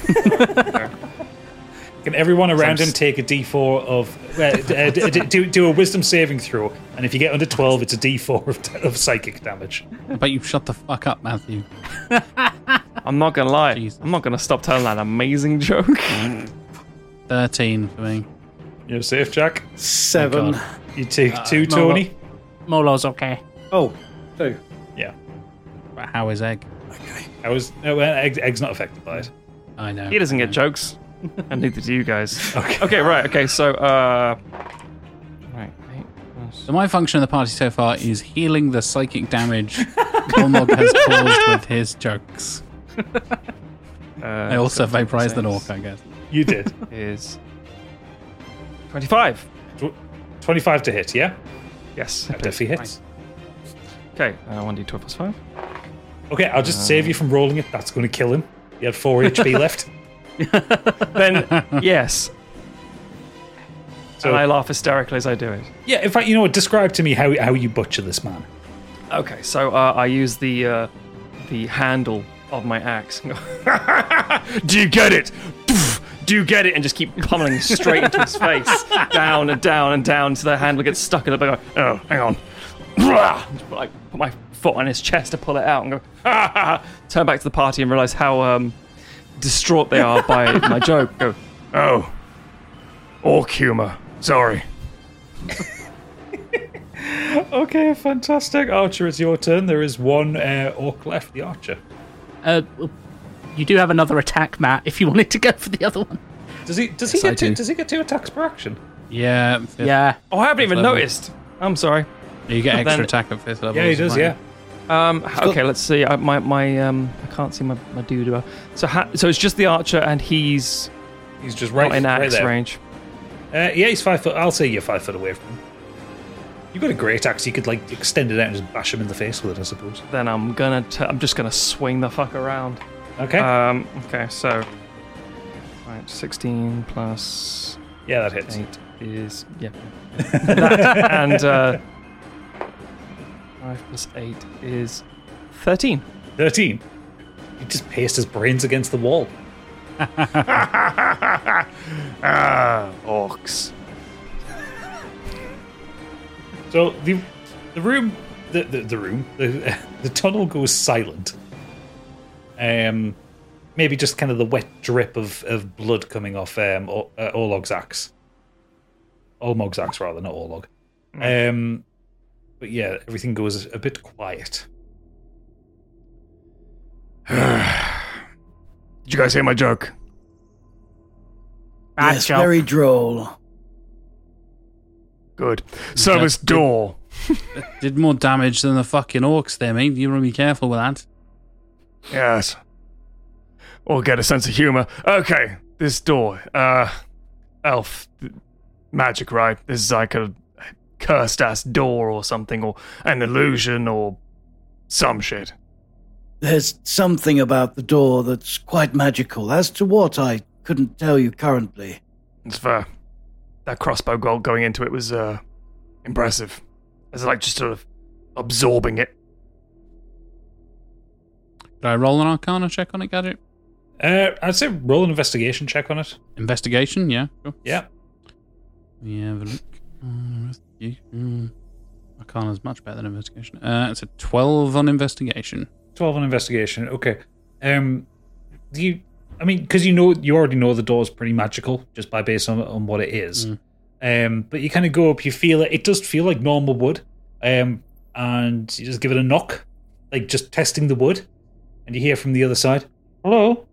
Can everyone around him take a d4 of... do a wisdom saving throw. And if you get under 12, it's a d4 of psychic damage. But you shut the fuck up, Matthew. I'm not going to lie. Jesus. I'm not going to stop telling that amazing joke. 13 for me. You're safe, Jack. 7. You take 2, Tony. Molo's okay. Oh, 2. Yeah. But how is Egg? Okay. Egg's not affected by it. I know. He doesn't get jokes. And neither do you guys. Okay, right. Okay, so right. So my function in the party so far is healing the psychic damage Olmog has caused with his jokes. I also vaporized an orc, I guess. You did. Is 25. 25 to hit, yeah? Yes. That definitely hits. Okay, 1d12 plus 5. Okay, I'll just save you from rolling it. That's going to kill him. You had 4 HP left. Then, yes. So, and I laugh hysterically as I do it. Yeah, in fact, you know what? Describe to me how you butcher this man. Okay, so I use the handle of my axe. Do you get it? Do you get it? And just keep pummeling straight into his face. Down and down and down until the handle gets stuck in the back. Oh, hang on. Like, put my foot on his chest to pull it out and go, turn back to the party and realise how distraught they are by my joke. Go, oh, orc humour. Sorry. Okay, fantastic. Archer, it's your turn. There is one orc left, the archer. You do have another attack, Matt, if you wanted to go for the other one. Does he get 2 attacks per action? Yeah. Yeah. Oh, I haven't even noticed. I'm sorry. You get extra attack at 5th level. Yeah, he does, yeah. Okay, let's see. I can't see my dude. So it's just the archer, and he's just right in axe right range. Yeah, he's 5 foot. I'll say you're 5 foot away from him. You've got a great axe. You could like extend it out and just bash him in the face with it, I suppose. Then I'm just gonna swing the fuck around. Okay. Okay. So, right, 16 plus. Yeah, that hits. 8 is that, and 5 plus 8 is 13. 13. He just pasted his brains against the wall. Orcs. So the tunnel goes silent. Maybe just kind of the wet drip of blood coming off Olog's axe. Olmog's axe, rather, not Olog. But yeah, everything goes a bit quiet. Did you guys hear my joke? Yes, very droll. Good. Service door. Did more damage than the fucking orcs there, mate. You want to be careful with that. Yes. Or get a sense of humor. Okay, this door. Elf. Magic, right? This is like a cursed-ass door or something, or an illusion, or some shit. There's something about the door that's quite magical. As to what, I couldn't tell you currently. It's fair. That crossbow bolt going into it was impressive. It's like just sort of absorbing it. Did I roll an Arcana check on it, Gadget? I'd say roll an investigation check on it. Investigation, yeah. Sure. Yeah. We have a look. Arcana's much better than investigation. It's a 12 on investigation. 12 on investigation. Okay. Because you already know the door's pretty magical just based on what it is. But you kind of go up, you feel it. It does feel like normal wood. And you just give it a knock, like just testing the wood, and you hear from the other side, "Hello."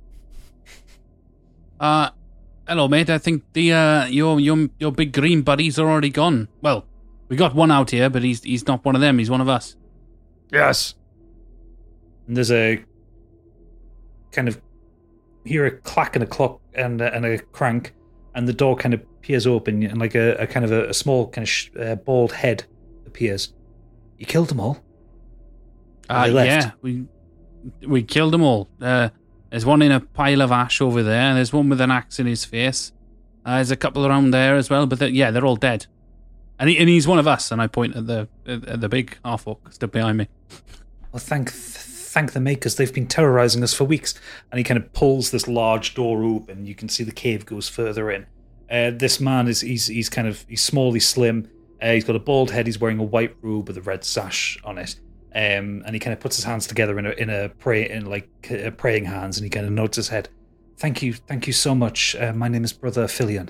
Hello, mate. I think the your big green buddy's already gone. Well, we got one out here, but he's not one of them. He's one of us. Yes. And there's a kind of hear a clack and a clock and a crank, and the door kind of peers open, and like a kind of a small kind of bald head appears. You killed them all. Yeah, we killed them all. There's one in a pile of ash over there. There's one with an axe in his face. There's a couple around there as well, but they're all dead. And he's one of us. And I point at the big half orc stood behind me. Well, thank the makers. They've been terrorizing us for weeks. And he kind of pulls this large door open. You can see the cave goes further in. This man he's small, he's slim. He's got a bald head. He's wearing a white robe with a red sash on it. And he kind of puts his hands together in praying hands, and he kind of nods his head. Thank you so much. My name is Brother Filion.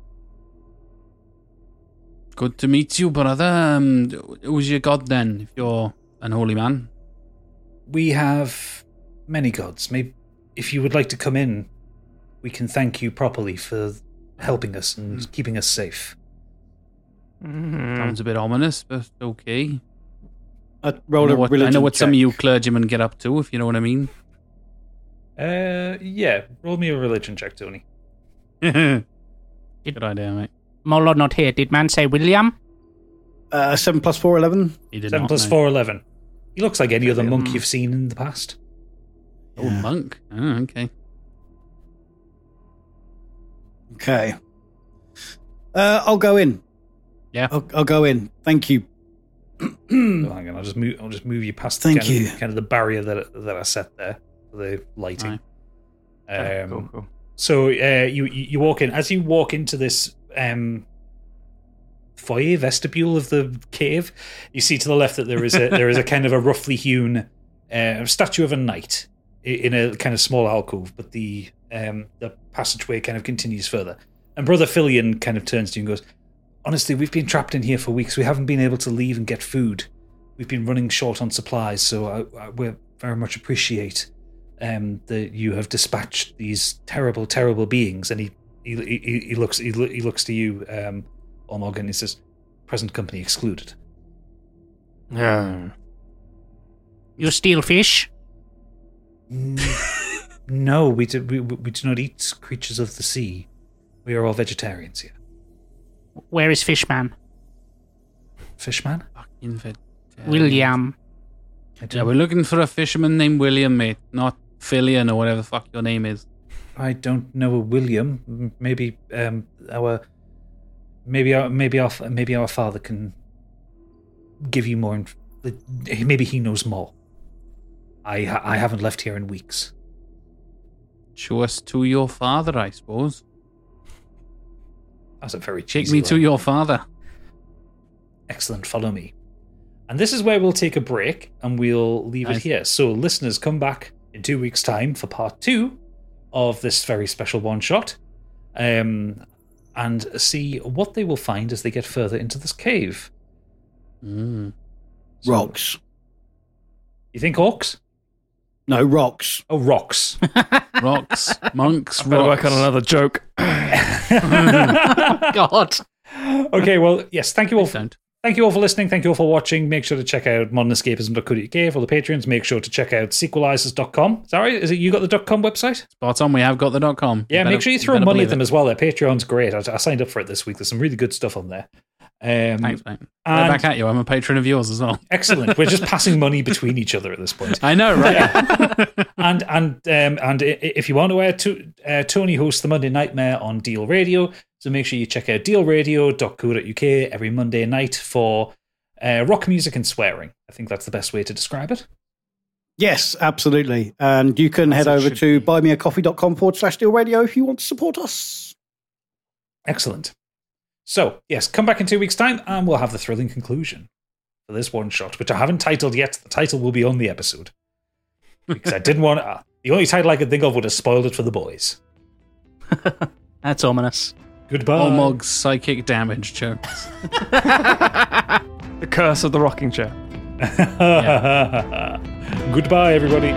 Good to meet you, brother. Who's your god then, if you're an holy man? We have many gods. Maybe if you would like to come in, we can thank you properly for helping us and keeping us safe. Sounds a bit ominous, but okay. I know what some of you clergymen get up to, if you know what I mean. Yeah. Roll me a religion check, Tony. Good idea, mate. Molo not here. Did man say William? 7 plus 4, 11. He did 7 not, plus mate. 4, 11. He looks like any other monk you've seen in the past. Oh, monk. Oh, okay. Okay. I'll go in. Yeah. I'll go in. Thank you. So hang on, I'll just move you past kind of the barrier that I set there for the lighting. Cool. So you walk in. As you walk into this foyer vestibule of the cave, you see to the left that there is a kind of a roughly hewn statue of a knight in a kind of small alcove, but the passageway kind of continues further. And Brother Filion kind of turns to you and goes, "Honestly, we've been trapped in here for weeks. We haven't been able to leave and get food. We've been running short on supplies, so we very much appreciate that you have dispatched these terrible, terrible beings." And he looks to you, Olmog, and he says, "Present company excluded." Yeah. You steal fish? No, we do not eat creatures of the sea. We are all vegetarians here. Where is Fishman? Fishman? William. Yeah, we're looking for a fisherman named William, mate, not Fillion or whatever the fuck your name is. I don't know a William. Maybe our father can give you more. Maybe he knows more. I haven't left here in weeks. Show us to your father, I suppose. That's a very cheesy Take me to line. your father. Excellent, follow me. And this is where we'll take a break and we'll leave it here. So listeners, come back in 2 weeks' time for part 2 of this very special one-shot and see what they will find as they get further into this cave. Rocks. You think orcs? No, rocks. Oh, rocks. Rocks. Monks. I better work on another joke. God. Okay, well, yes, thank you all. Thank you all for listening. Thank you all for watching. Make sure to check out modernescapism.co.uk for the patrons. Make sure to check out sequelizers.com. Is that right? Is it you got the .com website? Spot on, we have got the .com. Yeah, make sure you throw money at them as well. Their Patreon's great. I signed up for it this week. There's some really good stuff on there. Thanks, mate. Back at you. I'm a patron of yours as well. Excellent. We're just passing money between each other at this point. I know, right? And if you want to, Tony hosts the Monday Nightmare on Deal Radio. So make sure you check out dealradio.co.uk every Monday night for rock music and swearing. I think that's the best way to describe it. Yes, absolutely. And you can head over to buymeacoffee.com/dealradio if you want to support us. Excellent. So, yes, come back in 2 weeks' time and we'll have the thrilling conclusion for this one shot, which I haven't titled yet. The title will be on the episode. Because I didn't want the only title I could think of would have spoiled it for the boys. That's ominous. Goodbye. Olmog's psychic damage jokes. The curse of the rocking chair. Goodbye, everybody.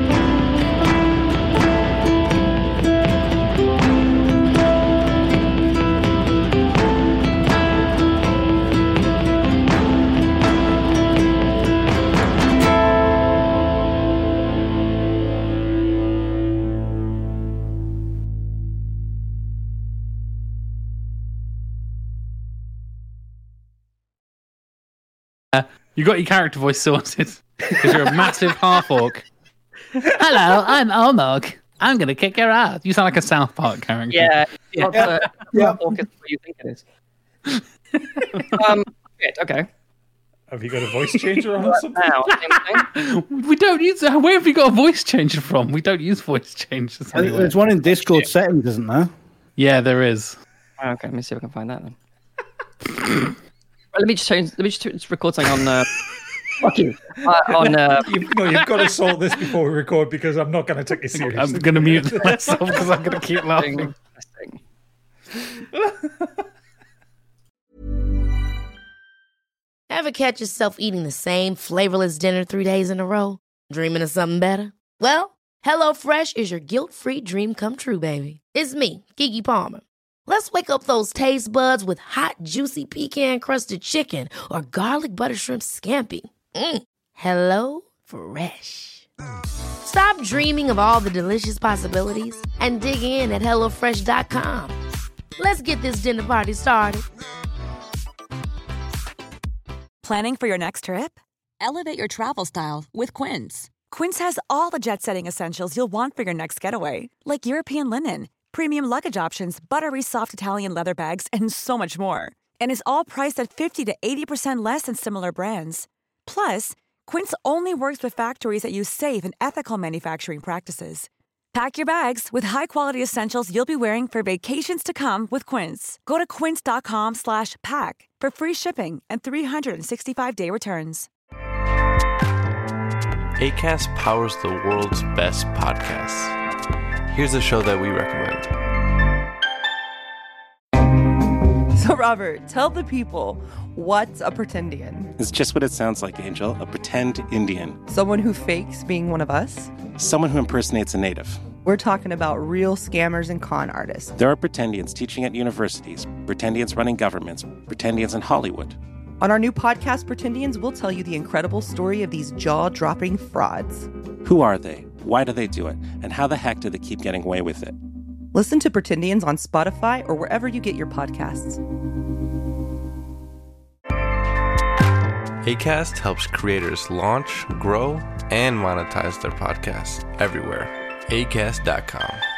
You got your character voice sorted because you're a massive half-orc. Hello, I'm Olmog. I'm going to kick your ass. You sound like a South Park character. Yeah. What you think it is. Okay. Have you got a voice changer on or something? We don't use. Where have you got a voice changer from? We don't use voice changers. Anyway. There's one in Discord settings, isn't there? Yeah, there is. Okay, let me see if I can find that then. Let me just record something on. Fuck you. You've got to sort this before we record because I'm not going to take it seriously. I'm going to mute myself because I'm going to keep laughing. Ever catch yourself eating the same flavorless dinner 3 days in a row? Dreaming of something better? Well, HelloFresh is your guilt-free dream come true, baby. It's me, Keke Palmer. Let's wake up those taste buds with hot, juicy pecan-crusted chicken or garlic butter shrimp scampi. Hello Fresh. Stop dreaming of all the delicious possibilities and dig in at HelloFresh.com. Let's get this dinner party started. Planning for your next trip? Elevate your travel style with Quince. Quince has all the jet-setting essentials you'll want for your next getaway, like European linen, premium luggage options, buttery soft Italian leather bags, and so much more. And is all priced at 50 to 80% less than similar brands. Plus, Quince only works with factories that use safe and ethical manufacturing practices. Pack your bags with high-quality essentials you'll be wearing for vacations to come with Quince. Go to quince.com/pack for free shipping and 365-day returns. Acast powers the world's best podcasts. Here's a show that we recommend. So, Robert, tell the people, what's a pretendian? It's just what it sounds like, Angel. A pretend Indian. Someone who fakes being one of us? Someone who impersonates a native. We're talking about real scammers and con artists. There are pretendians teaching at universities, pretendians running governments, pretendians in Hollywood. On our new podcast, Pretendians, we'll tell you the incredible story of these jaw-dropping frauds. Who are they? Why do they do it? And how the heck do they keep getting away with it? Listen to Pretendians on Spotify or wherever you get your podcasts. Acast helps creators launch, grow, and monetize their podcasts everywhere. Acast.com.